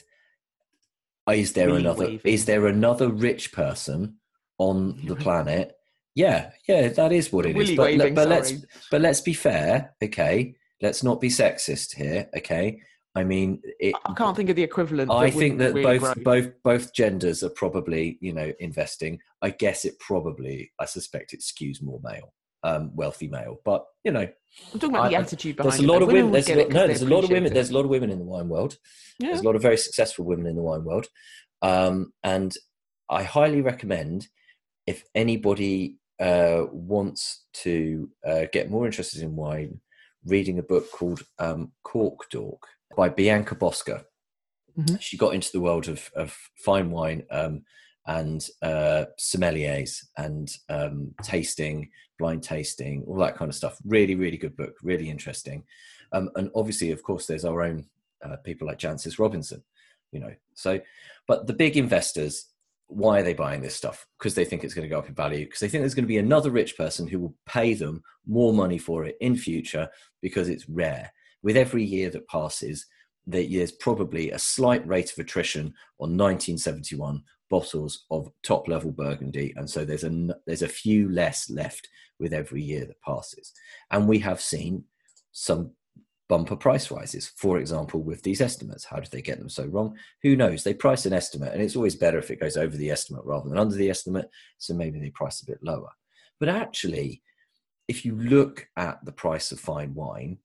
is there really another waving. Is there another rich person on the planet? Yeah, yeah, that is what it really is. But, waving, but let's but let's be fair, okay? Let's not be sexist here, okay? I mean, it, I can't think of the equivalent. I think that really both grow. both both genders are probably, you know, investing. I guess it probably, I suspect, it skews more male, um, wealthy male. But you know, I'm talking about I, the attitude behind there's a lot it. of women. There's a lot, no, there's a lot of women. It. There's a lot of women in the wine world. Yeah. There's a lot of very successful women in the wine world, um, and I highly recommend if anybody uh, wants to uh, get more interested in wine, reading a book called um, Cork Dork by Bianca Bosca. Mm-hmm. She got into the world of, of fine wine um, and uh, sommeliers and um, tasting, blind tasting, all that kind of stuff. Really, really good book, really interesting. Um, and obviously, of course, there's our own uh, people like Jancis Robinson, you know. So, but the big investors, why are they buying this stuff? Because they think it's going to go up in value, because they think there's going to be another rich person who will pay them more money for it in future because it's rare. With every year that passes, there's probably a slight rate of attrition on nineteen seventy-one bottles of top-level Burgundy, and so there's a, there's a few less left with every year that passes. And we have seen some bumper price rises, for example, with these estimates. How did they get them so wrong? Who knows? They price an estimate, and it's always better if it goes over the estimate rather than under the estimate, so maybe they price a bit lower. But actually, if you look at the price of fine wine,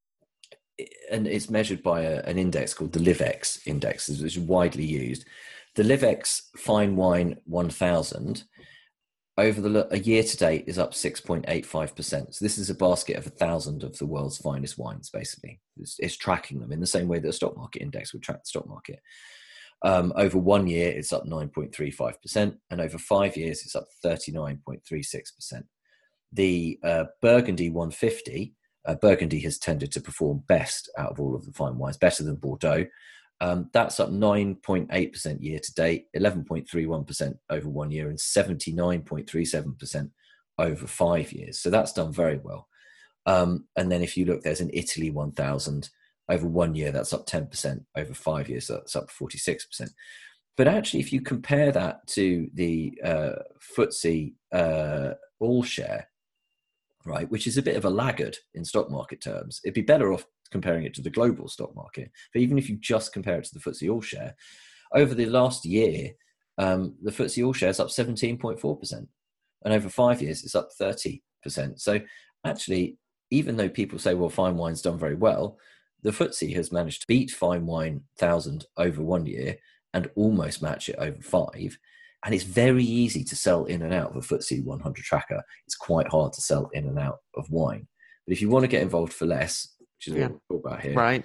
and it's measured by a, an index called the Livex index, which is widely used. The Livex Fine Wine one thousand over the a year to date is up six point eight five percent. So this is a basket of a thousand of the world's finest wines, basically. It's, it's tracking them in the same way that a stock market index would track the stock market. Um, over one year, it's up nine point three five percent, and over five years, it's up thirty-nine point three six percent. The uh, Burgundy one fifty, Uh, Burgundy has tended to perform best out of all of the fine wines, better than Bordeaux. Um, that's up nine point eight percent year to date, eleven point three one percent over one year, and seventy-nine point three seven percent over five years. So that's done very well. Um, and then if you look, there's an Italy one thousand over one year, that's up ten percent over five years, so that's up forty-six percent. But actually, if you compare that to the uh, F T S E uh, all share, right, which is a bit of a laggard in stock market terms, it'd be better off comparing it to the global stock market. But even if you just compare it to the F T S E All Share, over the last year, um, the F T S E All Share is up seventeen point four percent. And over five years, it's up thirty percent. So actually, even though people say, well, fine wine's done very well, the F T S E has managed to beat Fine Wine one thousand over one year and almost match it over five. And it's very easy to sell in and out of a F T S E one hundred tracker. It's quite hard to sell in and out of wine. But if you want to get involved for less, which is yeah. what we're talking about here, right?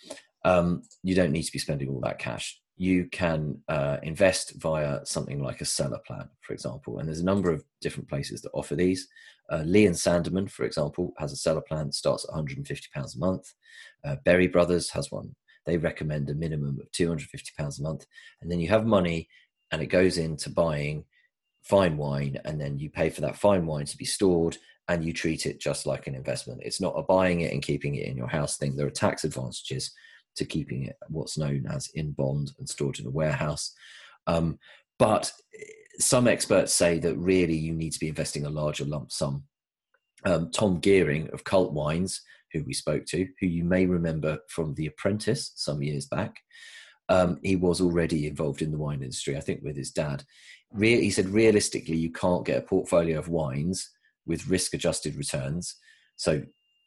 Um, you don't need to be spending all that cash. You can uh, invest via something like a seller plan, for example. And there's a number of different places that offer these. Uh, Lee and Sanderman, for example, has a seller plan that starts at one hundred fifty pounds a month. Uh, Berry Brothers has one. They recommend a minimum of two hundred fifty pounds a month. And then you have money, and it goes into buying fine wine, and then you pay for that fine wine to be stored, and you treat it just like an investment. It's not a buying it and keeping it in your house thing. There are tax advantages to keeping it what's known as in bond and stored in a warehouse. Um, but some experts say that really you need to be investing a larger lump sum. Um, Tom Gearing of Cult Wines, who we spoke to, who you may remember from The Apprentice some years back, Um, he was already involved in the wine industry, I think with his dad. Re- he said, realistically, you can't get a portfolio of wines with risk-adjusted returns, so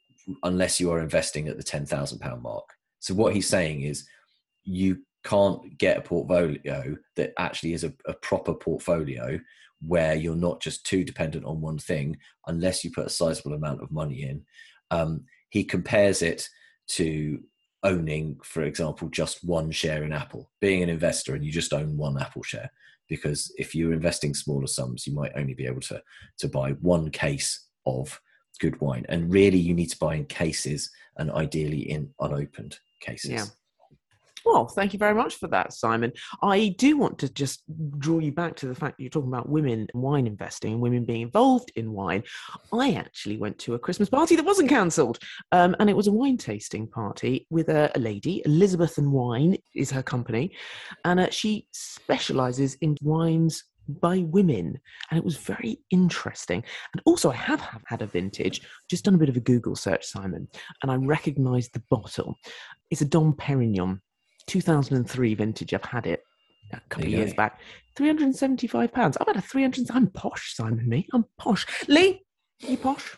unless you are investing at the ten thousand pounds mark. So what he's saying is you can't get a portfolio that actually is a, a proper portfolio where you're not just too dependent on one thing unless you put a sizable amount of money in. Um, he compares it to owning, for example, just one share in Apple, being an investor and you just own one Apple share, because if you're investing smaller sums, you might only be able to, to buy one case of good wine. And really, you need to buy in cases and ideally in unopened cases. Yeah. Well, thank you very much for that, Simon. I do want to just draw you back to the fact that you're talking about women and wine investing and women being involved in wine. I actually went to a Christmas party that wasn't cancelled, um, and it was a wine tasting party with a, a lady. Elizabeth and Wine is her company, and uh, she specialises in wines by women, and it was very interesting. And also, I have, have had a vintage, just done a bit of a Google search, Simon, and I recognised the bottle. It's a Dom Perignon, two thousand three vintage. I've had it a couple of years back. three hundred seventy-five pounds. I've had a three hundred. I'm posh, Simon. Me, I'm posh. Lee, you posh?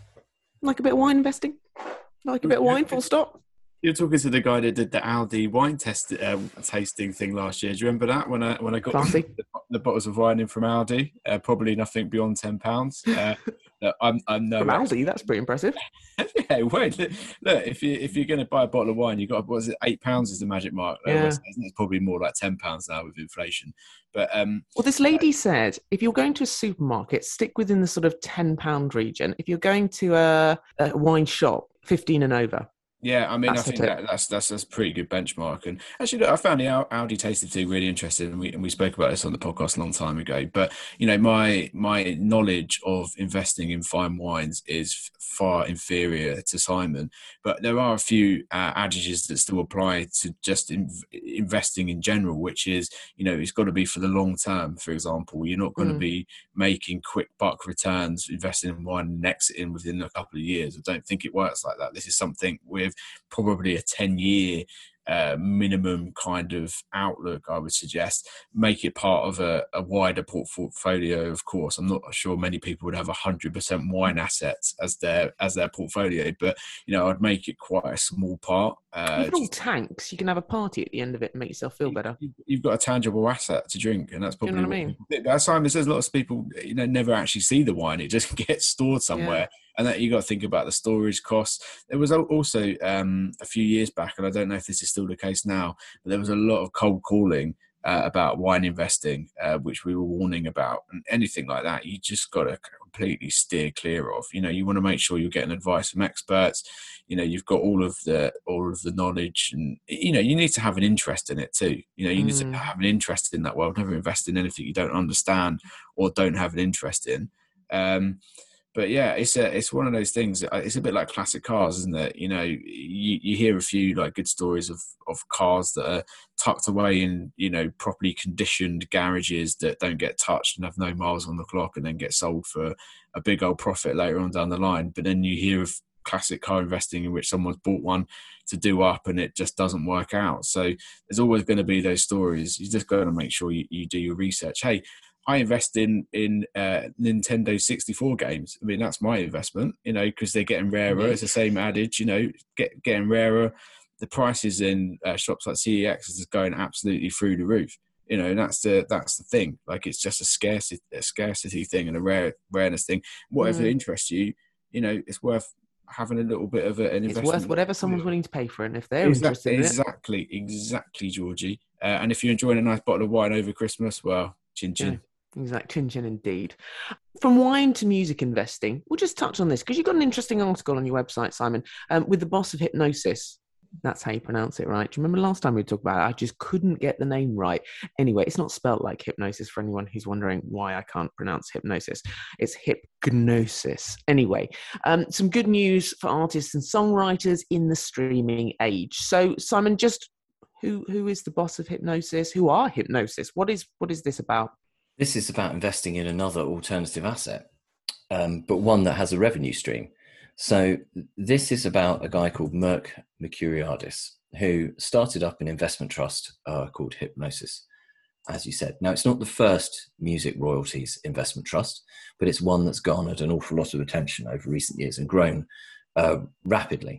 Like a bit of wine investing? Like a bit of wine? Full stop. You're talking to the guy that did the Aldi wine test um, tasting thing last year. Do you remember that when I when I got the, the bottles of wine in from Aldi? Uh, probably nothing beyond ten pounds. Uh, I'm, I'm no from Aldi. That's pretty impressive. Yeah, wait. Look, look, if you if you're going to buy a bottle of wine, you got what is it? Eight pounds is the magic mark. Yeah. It's probably more like ten pounds now with inflation. But um, well, this lady uh, said if you're going to a supermarket, stick within the sort of ten pound region. If you're going to a, a wine shop, fifteen and over. Yeah, I mean, that's I think that, that's that's that's a pretty good benchmark. And actually, look, I found the Aldi tasting thing really interesting, and we and we spoke about this on the podcast a long time ago. But you know, my my knowledge of investing in fine wines is far inferior to Simon. But there are a few uh, adages that still apply to just in, investing in general, which is, you know, it's got to be for the long term. For example, you're not going mm. to be making quick buck returns, investing in wine and exiting within a couple of years. I don't think it works like that. This is something with probably a ten year uh, minimum kind of outlook, I would suggest. Make it part of a, a wider portfolio. Of course, I'm not sure many people would have one hundred percent wine assets as their as their portfolio, but you know, I'd make it quite a small part. Uh, Even all tanks, you can have a party at the end of it and make yourself feel better. You've got a tangible asset to drink, and that's probably you know what I mean. What, as Simon says, lots of people, you know, never actually see the wine; it just gets stored somewhere. Yeah. And that you got to think about the storage costs. There was also um, a few years back, and I don't know if this is still the case now, but there was a lot of cold calling uh, about wine investing, uh, which we were warning about, and anything like that, you just got to completely steer clear of. You know, you want to make sure you're getting advice from experts. You know, you've got all of the all of the knowledge, and you know, you need to have an interest in it too. You know, you need mm. to have an interest in that world. Never invest in anything you don't understand or don't have an interest in. Um, But yeah, it's a it's one of those things. It's a bit like classic cars, isn't it? You know, you, you hear a few like good stories of, of cars that are tucked away in, you know, properly conditioned garages that don't get touched and have no miles on the clock, and then get sold for a big old profit later on down the line. But then you hear of classic car investing in which someone's bought one to do up and it just doesn't work out. So there's always going to be those stories. You just got to make sure you, you do your research. Hey, I invest in in uh, Nintendo sixty-four games. I mean, that's my investment, you know, because they're getting rarer. Mm-hmm. It's the same adage, you know, get, getting rarer. The prices in uh, shops like C E X is just going absolutely through the roof. You know, and that's the that's the thing. Like, it's just a scarcity a scarcity thing and a rare rareness thing. Whatever mm. interests you, you know, it's worth having a little bit of a, an investment. It's worth whatever someone's willing to pay for it. And if they're exactly, interested in exactly, it. Exactly, exactly, Georgie. Uh, and if you're enjoying a nice bottle of wine over Christmas, well, chin chin. Yeah. Exactly, chin chin indeed. From wine to music investing, we'll just touch on this because you've got an interesting article on your website, Simon, um, with the boss of Hipgnosis. That's how you pronounce it, right? Do you remember last time we talked about it? I just couldn't get the name right. Anyway, it's not spelled like hypnosis for anyone who's wondering why I can't pronounce hypnosis. It's Hipgnosis. Anyway, um, some good news for artists and songwriters in the streaming age. So, Simon, just who who is the boss of Hipgnosis? Who are Hipgnosis? What is what is this about? This is about investing in another alternative asset, um, but one that has a revenue stream. So this is about a guy called Mirk Mercuriadis, who started up an investment trust uh, called Hipgnosis, as you said. Now, it's not the first music royalties investment trust, but it's one that's garnered an awful lot of attention over recent years and grown uh, rapidly.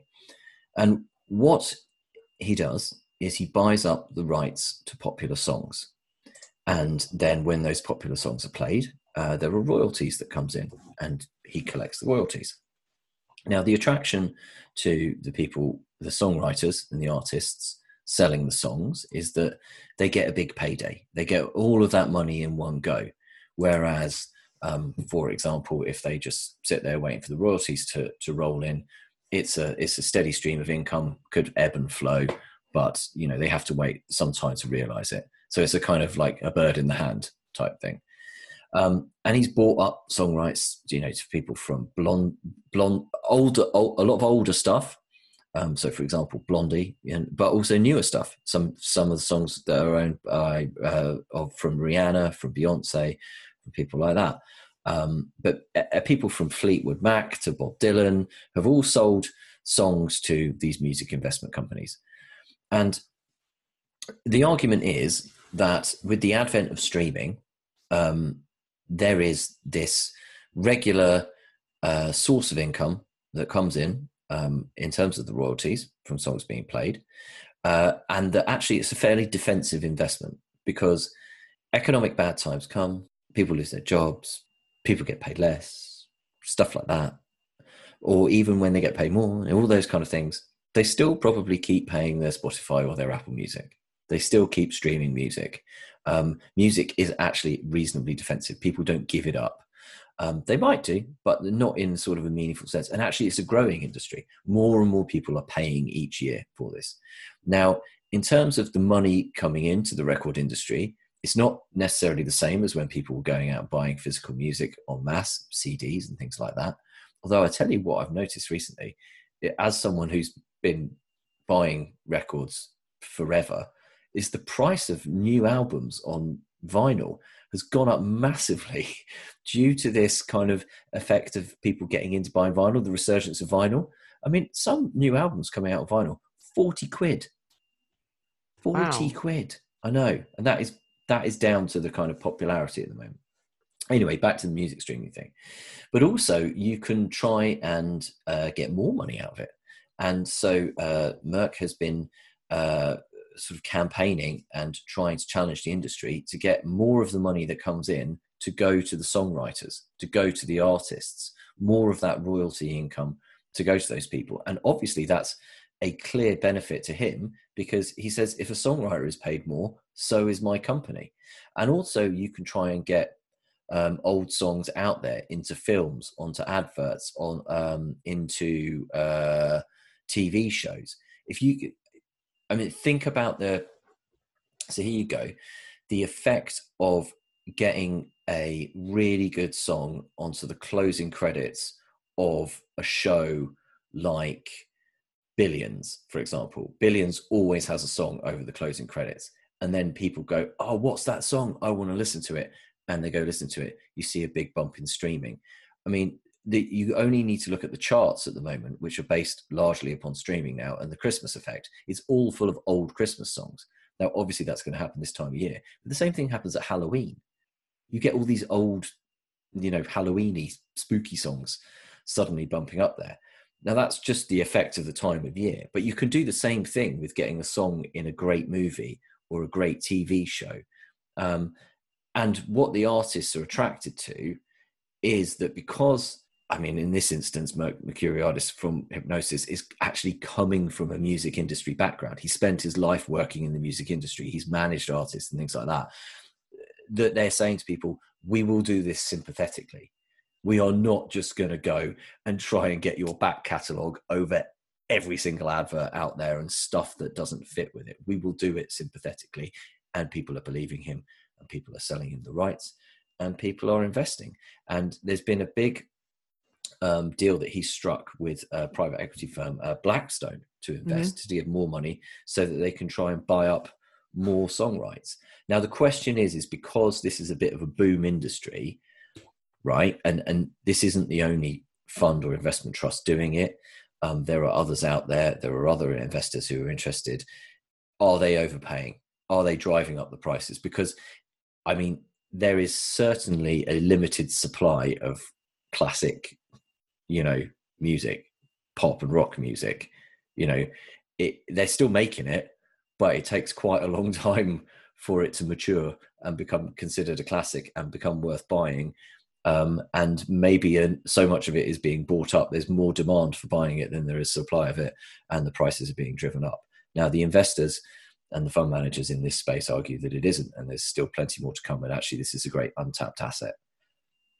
And what he does is he buys up the rights to popular songs. And then when those popular songs are played, uh, there are royalties that comes in, and he collects the royalties. Now, the attraction to the people, the songwriters and the artists selling the songs, is that they get a big payday. They get all of that money in one go. Whereas Um, for example, if they just sit there waiting for the royalties to to roll in, it's a it's a steady stream of income, could ebb and flow, but you know they have to wait some time to realize it. So it's a kind of like a bird in the hand type thing. Um, and he's bought up song rights, you know, to people from blonde, blonde, older, old, a lot of older stuff. Um, so, for example, Blondie, and, but also newer stuff. Some some of the songs that are owned by uh, of from Rihanna, from Beyonce, from people like that. Um, but uh, people from Fleetwood Mac to Bob Dylan have all sold songs to these music investment companies. And the argument is that with the advent of streaming, um, there is this regular uh, source of income that comes in um, in terms of the royalties from songs being played, uh, and that actually it's a fairly defensive investment because economic bad times come, people lose their jobs, people get paid less, stuff like that, or even when they get paid more, all those kind of things, they still probably keep paying their Spotify or their Apple Music. They still keep streaming music. Um, music is actually reasonably defensive. People don't give it up. Um, they might do, but not in sort of a meaningful sense. And actually, it's a growing industry. More and more people are paying each year for this. Now, in terms of the money coming into the record industry, it's not necessarily the same as when people were going out and buying physical music en masse, C Ds and things like that. Although I tell you what I've noticed recently, as someone who's been buying records forever, is the price of new albums on vinyl has gone up massively due to this kind of effect of people getting into buying vinyl, the resurgence of vinyl. I mean, some new albums coming out of vinyl, forty quid. forty Wow. quid. I know. And that is that is down to the kind of popularity at the moment. Anyway, back to the music streaming thing. But also you can try and uh, get more money out of it. And so uh, Merck has been uh, sort of campaigning and trying to challenge the industry to get more of the money that comes in to go to the songwriters, to go to the artists, more of that royalty income to go to those people. And obviously that's a clear benefit to him because he says, if a songwriter is paid more, so is my company. And also you can try and get um, old songs out there into films, onto adverts, on um, into uh, T V shows. If you, I mean, think about the, so here you go, the effect of getting a really good song onto the closing credits of a show like Billions, for example. Billions always has a song over the closing credits. And then people go, oh, what's that song? I want to listen to it. And they go listen to it. You see a big bump in streaming. I mean, the, you only need to look at the charts at the moment, which are based largely upon streaming now, and the Christmas effect. It's all full of old Christmas songs. Now, obviously, that's going to happen this time of year. But the same thing happens at Halloween. You get all these old, you know, Halloween-y, spooky songs suddenly bumping up there. Now, that's just the effect of the time of year. But you can do the same thing with getting a song in a great movie or a great T V show. Um, and what the artists are attracted to is that because, I mean, in this instance, Mercuriadis from Hipgnosis is actually coming from a music industry background. He spent his life working in the music industry. He's managed artists and things like that. That they're saying to people, we will do this sympathetically. We are not just going to go and try and get your back catalogue over every single advert out there and stuff that doesn't fit with it. We will do it sympathetically. And people are believing him, and people are selling him the rights, and people are investing. And there's been a big um, deal that he struck with a private equity firm, uh, Blackstone, to invest, mm-hmm. to give more money so that they can try and buy up more song rights. Now, the question is, is because this is a bit of a boom industry, right? And and this isn't the only fund or investment trust doing it. Um, there are others out there. There are other investors who are interested. Are they overpaying? Are they driving up the prices? Because, I mean, there is certainly a limited supply of classic, you know, music, pop and rock music. You know, it, they're still making it, but it takes quite a long time for it to mature and become considered a classic and become worth buying. Um, and maybe uh, so much of it is being bought up. There's more demand for buying it than there is supply of it, and the prices are being driven up. Now, the investors and the fund managers in this space argue that it isn't, and there's still plenty more to come. And actually, this is a great untapped asset.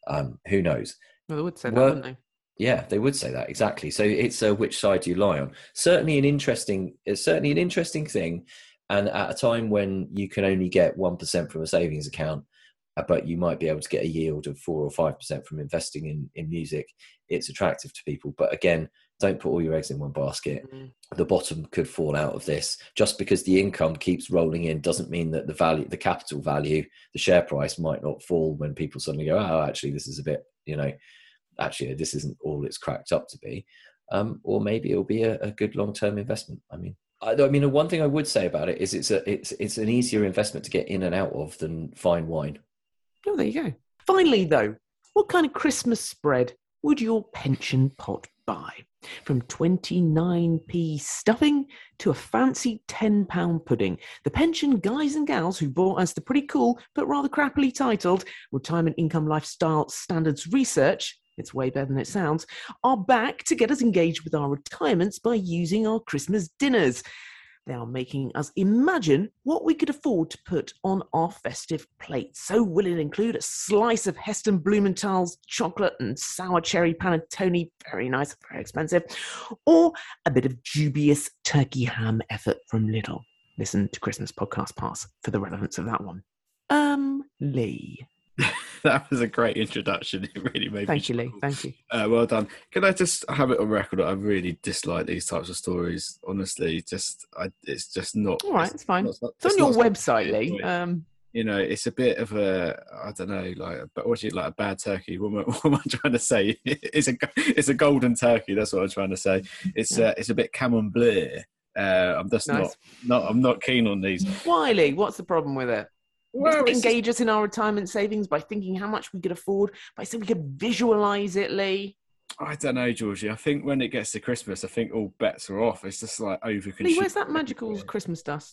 Um, who knows? Well, they would say that, Were- wouldn't they? Yeah, they would say that exactly. So it's uh, which side do you lie on? Certainly an interesting, it's certainly an interesting thing, and at a time when you can only get one percent from a savings account, uh, but you might be able to get a yield of four or five percent from investing in in music. It's attractive to people, but again, don't put all your eggs in one basket. Mm. The bottom could fall out of this. Just because the income keeps rolling in doesn't mean that the value, the capital value, the share price might not fall when people suddenly go, oh, actually, this is a bit, you know. Actually, this isn't all it's cracked up to be. Um, or maybe it'll be a, a good long-term investment. I mean, I, I mean, one thing I would say about it is it's a it's it's an easier investment to get in and out of than fine wine. Oh, there you go. Finally, though, what kind of Christmas spread would your pension pot buy? From twenty-nine p stuffing to a fancy ten pound pudding, the pension guys and gals who bought us the pretty cool but rather crappily titled Retirement Income Lifestyle Standards Research, it's way better than it sounds, are back to get us engaged with our retirements by using our Christmas dinners. They are making us imagine what we could afford to put on our festive plate. So will it include a slice of Heston Blumenthal's chocolate and sour cherry panettone, very nice, very expensive, or a bit of dubious turkey ham effort from Lidl? Listen to Christmas Podcast Pass for the relevance of that one. Um, Lee. That was a great introduction. It really made Thank me you, Lee. chuckle. Thank you. Uh, well done. Can I just have it on record that I really dislike these types of stories? Honestly, just I, it's just not. All right, it's fine. It's, not, It's on it's your not website, something Lee. to enjoy. Um, You know, it's a bit of a, I don't know, like, but what's it like a bad turkey? What am, I, what am I trying to say? It's a, it's a golden turkey. That's what I'm trying to say. It's, Yeah. uh, it's a bit camembert. Uh, I'm just Nice. not, not, I'm not keen on these. Why, Lee? What's the problem with it? Well, Doesn't it it's just- engage us in our retirement savings by thinking how much we could afford, by saying we could visualize it, Lee? I don't know, Georgie. I think when it gets to Christmas, I think all bets are off. It's just like over. Lee, where's that magical Christmas dust?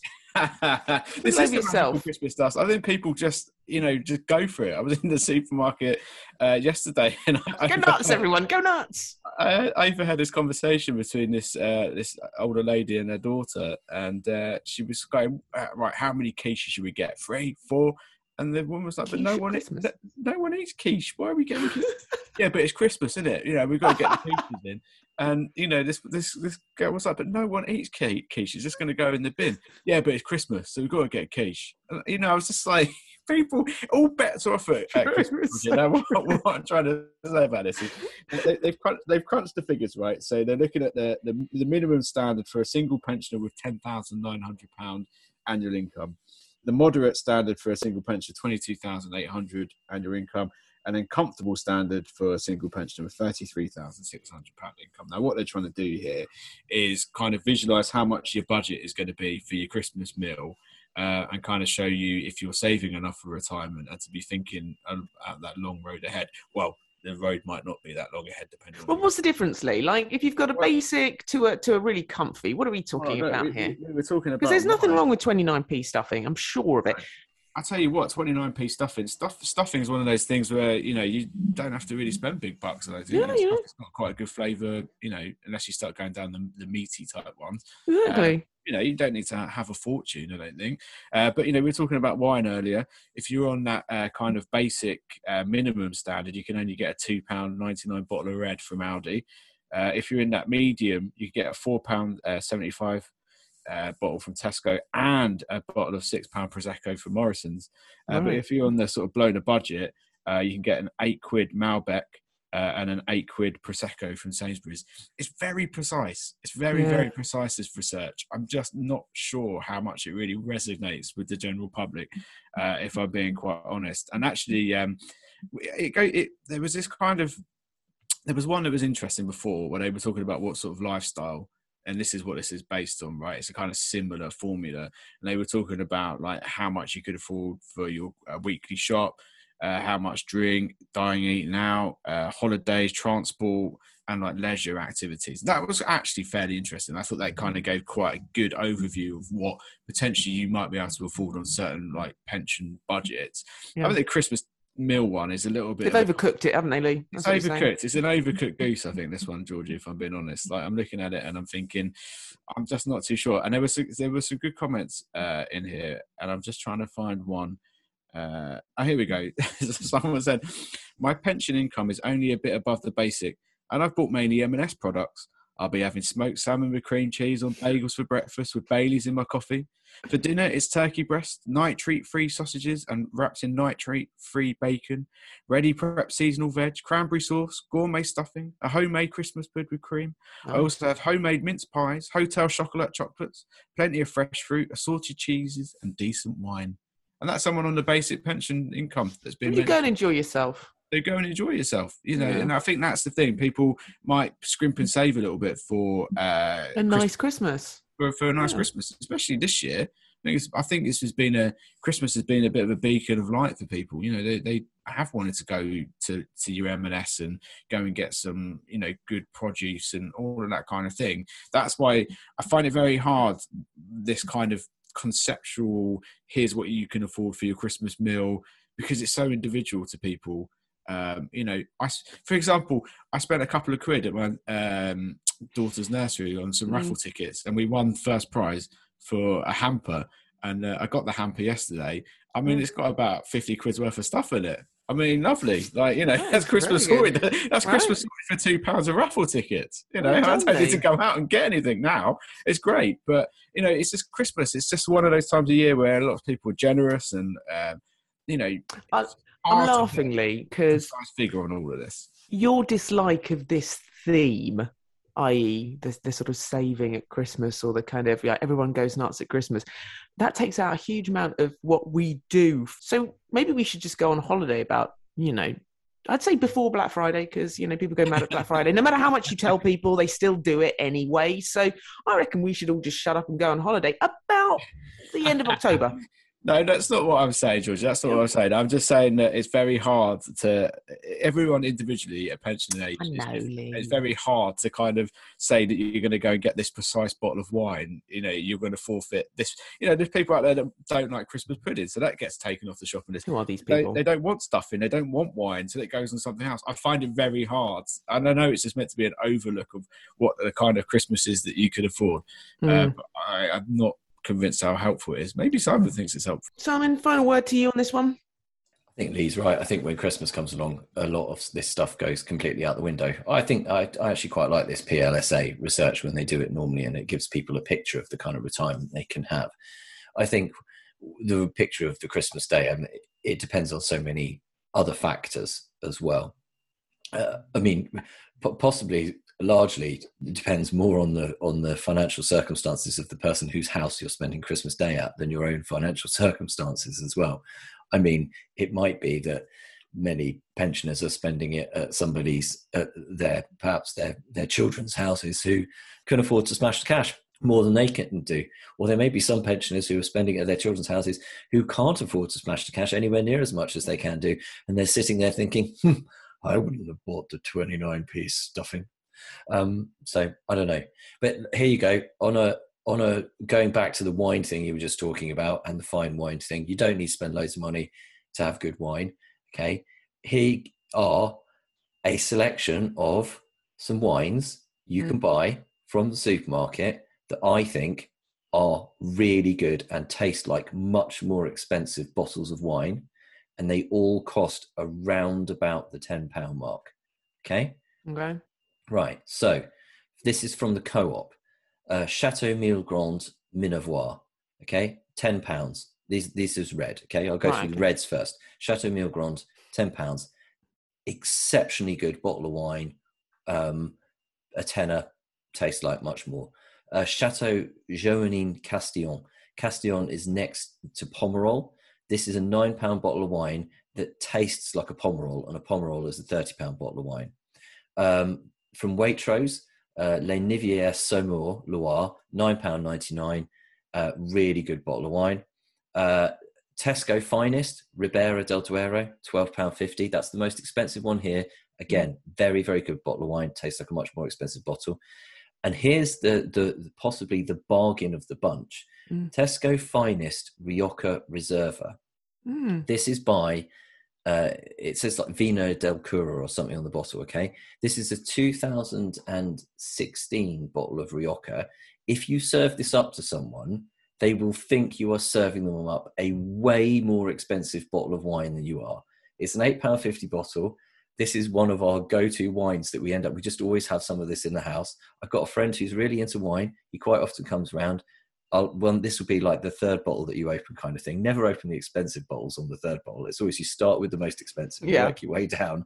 This Over is the yourself. magical Christmas dust. I think people just, you know, just go for it. I was in the supermarket uh, yesterday, and I Go nuts, everyone! Go nuts! I I overheard this conversation between this uh, this older lady and her daughter, and uh, she was going, uh, right, how many quiches should we get? Three, four? And the woman was like, but Quiche no at one, eats, Christmas? no, no one eats quiche. Why are we getting quiche? Yeah, but it's Christmas, isn't it? You know, we've got to get the quiches in. And, you know, this this this girl was like, but no one eats quiche. Quiche is just going to go in the bin. Yeah, but it's Christmas, so we've got to get quiche. And, you know, I was just like, people, all bets are off at, at Christmas. You know, what, what I'm trying to say about this is they, they've, crunched, they've crunched the figures, right? So they're looking at the, the, the minimum standard for a single pensioner with ten thousand nine hundred pounds annual income. The moderate standard for a single pensioner, twenty-two thousand eight hundred annual income, and then comfortable standard for a single pensioner with thirty-three thousand six hundred pounds income. Now, what they're trying to do here is kind of visualize how much your budget is going to be for your Christmas meal, uh, and kind of show you if you're saving enough for retirement and to be thinking about that long road ahead. Well, the road might not be that long ahead, depending on. Well, what's the difference, Lee? Like, if you've got a Well- basic to a to a really comfy, what are we talking Oh, no, about we, here? We, we're talking about Because there's nothing what I- wrong with twenty-nine p stuffing. I'm sure of it. I tell you what, twenty-nine p stuffing. Stuff, stuffing is one of those things where, you know, you don't have to really spend big bucks on it. do you? Yeah, It's yeah. got- It's got quite a good flavour, you know, unless you start going down the, the meaty type ones. Exactly. You know, you don't need to have a fortune, I don't think. Uh, but, you know, we were talking about wine earlier. If you're on that uh, kind of basic uh, minimum standard, you can only get a two pounds ninety-nine bottle of red from Aldi. Uh, if you're in that medium, you get a four pounds seventy-five uh, bottle from Tesco and a bottle of six pounds Prosecco from Morrison's. Uh, But Right. if you're on the sort of below the budget, uh, you can get an eight quid Malbec uh, and an eight quid Prosecco from Sainsbury's. It's very precise. It's very, Yeah. very precise, this research. I'm just not sure how much it really resonates with the general public, uh, if I'm being quite honest. And actually, um, it, go- it, there was this kind of, there was one that was interesting before when they were talking about what sort of lifestyle, and this is what this is based on, right? It's a kind of similar formula. And they were talking about like how much you could afford for your uh, weekly shop, uh, how much drink, dining, eating out, uh, holidays, transport, and like leisure activities. That was actually fairly interesting. I thought that kind of gave quite a good overview of what potentially you might be able to afford on certain like pension budgets. Yeah. I think the Christmas meal one is a little bit. They've of a- overcooked it, haven't they, Lee? it's That's what you're saying. overcooked. It's an overcooked goose, I think. This one, Georgie. If I'm being honest, like I'm looking at it and I'm thinking, I'm just not too sure. And there was some, there were some good comments uh, in here, and I'm just trying to find one Uh, oh, here we go. Someone said, my pension income is only a bit above the basic, and I've bought mainly M and S products. I'll be having smoked salmon with cream cheese on bagels for breakfast with Baileys in my coffee. For dinner, it's turkey breast, nitrate-free sausages and wrapped in nitrate-free bacon, ready prep seasonal veg, cranberry sauce, gourmet stuffing, a homemade Christmas pud with cream. Oh. I also have homemade mince pies, hotel chocolate chocolates, plenty of fresh fruit, assorted cheeses and decent wine. And that's someone on the basic pension income that's been. You go and enjoy yourself. They go and enjoy yourself, you know. Yeah. And I think that's the thing. People might scrimp and save a little bit for uh, a nice Christmas. For, for a nice yeah. Christmas, especially this year. I think, it's, I think this has been a Christmas has been a bit of a beacon of light for people. You know, they they have wanted to go to, to your M and S and go and get some, you know, good produce and all of that kind of thing. That's why I find it very hard, this kind of conceptual, here's what you can afford for your Christmas meal, because it's so individual to people. Um, you know, I, for example, I spent a couple of quid at my um, daughter's nursery on some mm. raffle tickets, and we won first prize for a hamper. And uh, I got the hamper yesterday. I mean, mm. it's got about fifty quid's worth of stuff in it. I mean, lovely. Like, you know, yeah, that's Christmas sorted. That's right. Christmas sorted for two pounds of raffle tickets. You know, well, I don't need to go out and get anything now. It's great. But, you know, it's just Christmas. It's just one of those times of year where a lot of people are generous and, um, you know. I, I'm laughing, Lee, because figure on all of this. Your dislike of this theme, that is, the, the sort of saving at Christmas, or the kind of yeah, everyone goes nuts at Christmas, that takes out a huge amount of what we do. So maybe we should just go on holiday about, you know, I'd say before Black Friday, because, you know, people go mad at Black Friday. No matter how much you tell people, they still do it anyway. So I reckon we should all just shut up and go on holiday about the end of October. No, that's not what I'm saying, George. That's not yeah. what I'm saying. I'm just saying that it's very hard to, everyone individually at pension age, know, it's, it's very hard to kind of say that you're going to go and get this precise bottle of wine. You know, you're going to forfeit this. You know, there's people out there that don't like Christmas pudding, so that gets taken off the shopping list. Who are these people? They, they don't want stuffing. They don't want wine, so it goes on something else. I find it very hard. And I know it's just meant to be an overlook of what the kind of Christmas is that you could afford. Mm. Uh, but I, I'm not convinced how helpful it is. Maybe Simon thinks it's helpful. Simon, final word to you on this one. I think Lee's right. I think when Christmas comes along, a lot of this stuff goes completely out the window. I think I, I actually quite like this P L S A research when they do it normally, and it gives people a picture of the kind of retirement they can have. I think the picture of the Christmas day, I mean, it depends on so many other factors as well. Uh, I mean, possibly largely it depends more on the on the financial circumstances of the person whose house you're spending Christmas Day at than your own financial circumstances as well. I mean, it might be that many pensioners are spending it at somebody's, at their perhaps their their children's houses who can afford to smash the cash more than they can do. Or there may be some pensioners who are spending it at their children's houses who can't afford to smash the cash anywhere near as much as they can do, and they're sitting there thinking, hmm, I wouldn't have bought the twenty-nine piece stuffing. Um, so I don't know, but here you go on a on a going back to the wine thing you were just talking about and the fine wine thing. You don't need to spend loads of money to have good wine. Okay, here are a selection of some wines you mm. can buy from the supermarket that I think are really good and taste like much more expensive bottles of wine, and they all cost around about the ten pound mark. Okay. Okay. Right, so this is from the Co-op, uh, Chateau Mille Grand Minervois, okay, ten pounds. This, this is red, okay? I'll go right, through okay. the reds first. Chateau Mille Grand, ten pounds. Exceptionally good bottle of wine, um, a tenner, tastes like much more. Uh, Chateau Joannin Castillon. Castillon is next to Pomerol. This is a nine pound bottle of wine that tastes like a Pomerol, and a Pomerol is a thirty pound bottle of wine. Um, From Waitrose, uh, Les Nivières Saumur Loire, nine pounds ninety-nine, uh, really good bottle of wine. Uh, Tesco Finest, Ribera del Duero, twelve pounds fifty. That's the most expensive one here. Again, very, very good bottle of wine. Tastes like a much more expensive bottle. And here's the, the possibly the bargain of the bunch. Mm. Tesco Finest Rioja Reserva. Mm. This is by... Uh, it says like Vino del Cura or something on the bottle, okay? This is a two thousand sixteen bottle of Rioja. If you serve this up to someone they will think you are serving them up a way more expensive bottle of wine than you are. It's an eight pounds fifty bottle. This is one of our go-to wines that we end up, we just always have some of this in the house. I've got a friend who's really into wine. He quite often comes around. I'll, well, this will be like the third bottle that you open kind of thing. Never open the expensive bottles on the third bottle. It's always you start with the most expensive, Yeah. work your way down.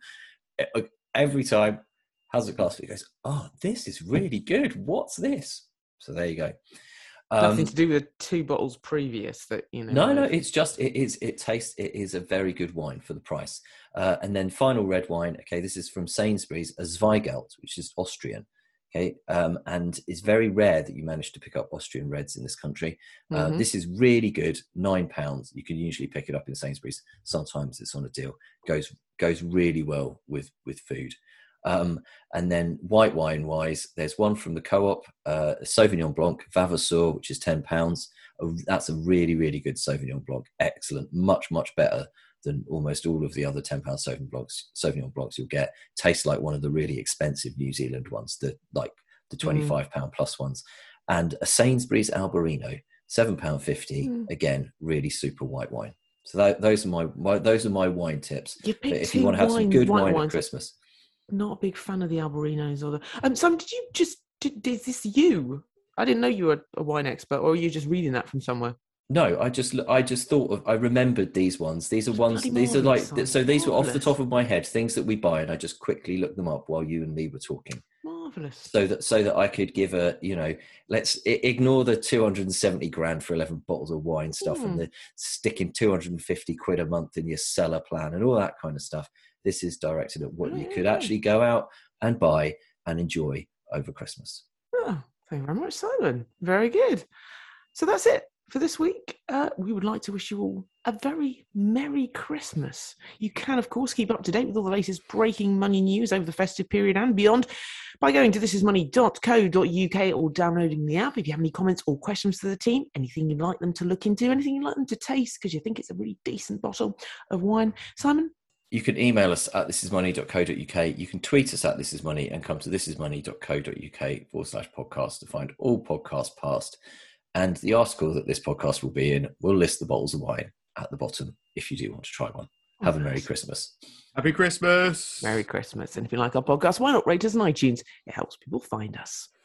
Every time, has a glass of it, he goes, oh, this is really good. What's this? So there you go. Um, Nothing to do with the two bottles previous that, you know. No, no, it's just, it is, it tastes, it is a very good wine for the price. Uh, and then final red wine, okay, this is from Sainsbury's, a Zweigelt, which is Austrian, okay, um, and it's very rare that you manage to pick up Austrian reds in this country. Uh, Mhm. This is really good, nine pounds. You can usually pick it up in Sainsbury's. Sometimes it's on a deal. Goes goes really well with, with food. Um, and then white wine wise, there's one from the Co-op, uh, Sauvignon Blanc, Vavasour, which is ten pounds. Uh, that's a really, really good Sauvignon Blanc. Excellent. Much, much better than almost all of the other ten pound Sauvignon Blancs, Sauvignon Blancs you'll get. Tastes like one of the really expensive New Zealand ones, the like the twenty-five pound mm. plus ones. And a Sainsbury's Albarino, seven pounds fifty. Mm. Again, really super white wine. So that, those are my, my those are my wine tips. You if you want to have wine, some good wine at Christmas. Not a big fan of the Albarinos or the. Um, Sam, did you just did, is this you? I didn't know you were a wine expert, or are you just reading that from somewhere? No, I just I just thought of I remembered these ones. These are It's ones. These are like Simon. so. These Marvelous. were off the top of my head, things that we buy, and I just quickly looked them up while you and Lee were talking. Marvelous. So that so that I could give a you know let's ignore the two hundred seventy grand for eleven bottles of wine stuff mm. and the sticking two hundred fifty quid a month in your cellar plan and all that kind of stuff. This is directed at what oh, you could actually go out and buy and enjoy over Christmas. Oh, thank you very much, Simon. Very good. So that's it for this week. Uh, we would like to wish you all a very Merry Christmas. You can, of course, keep up to date with all the latest breaking money news over the festive period and beyond by going to this is money dot co dot uk or downloading the app. If you have any comments or questions for the team, anything you'd like them to look into, anything you'd like them to taste because you think it's a really decent bottle of wine. Simon? You can email us at this is money dot co dot uk. You can tweet us at thisismoney and come to this is money dot co dot uk forward slash podcast to find all podcasts past. And the article that this podcast will be in will list the bottles of wine at the bottom if you do want to try one. Have a Merry Christmas. Happy Christmas. Merry Christmas. And if you like our podcast, why not rate us on iTunes? It helps people find us.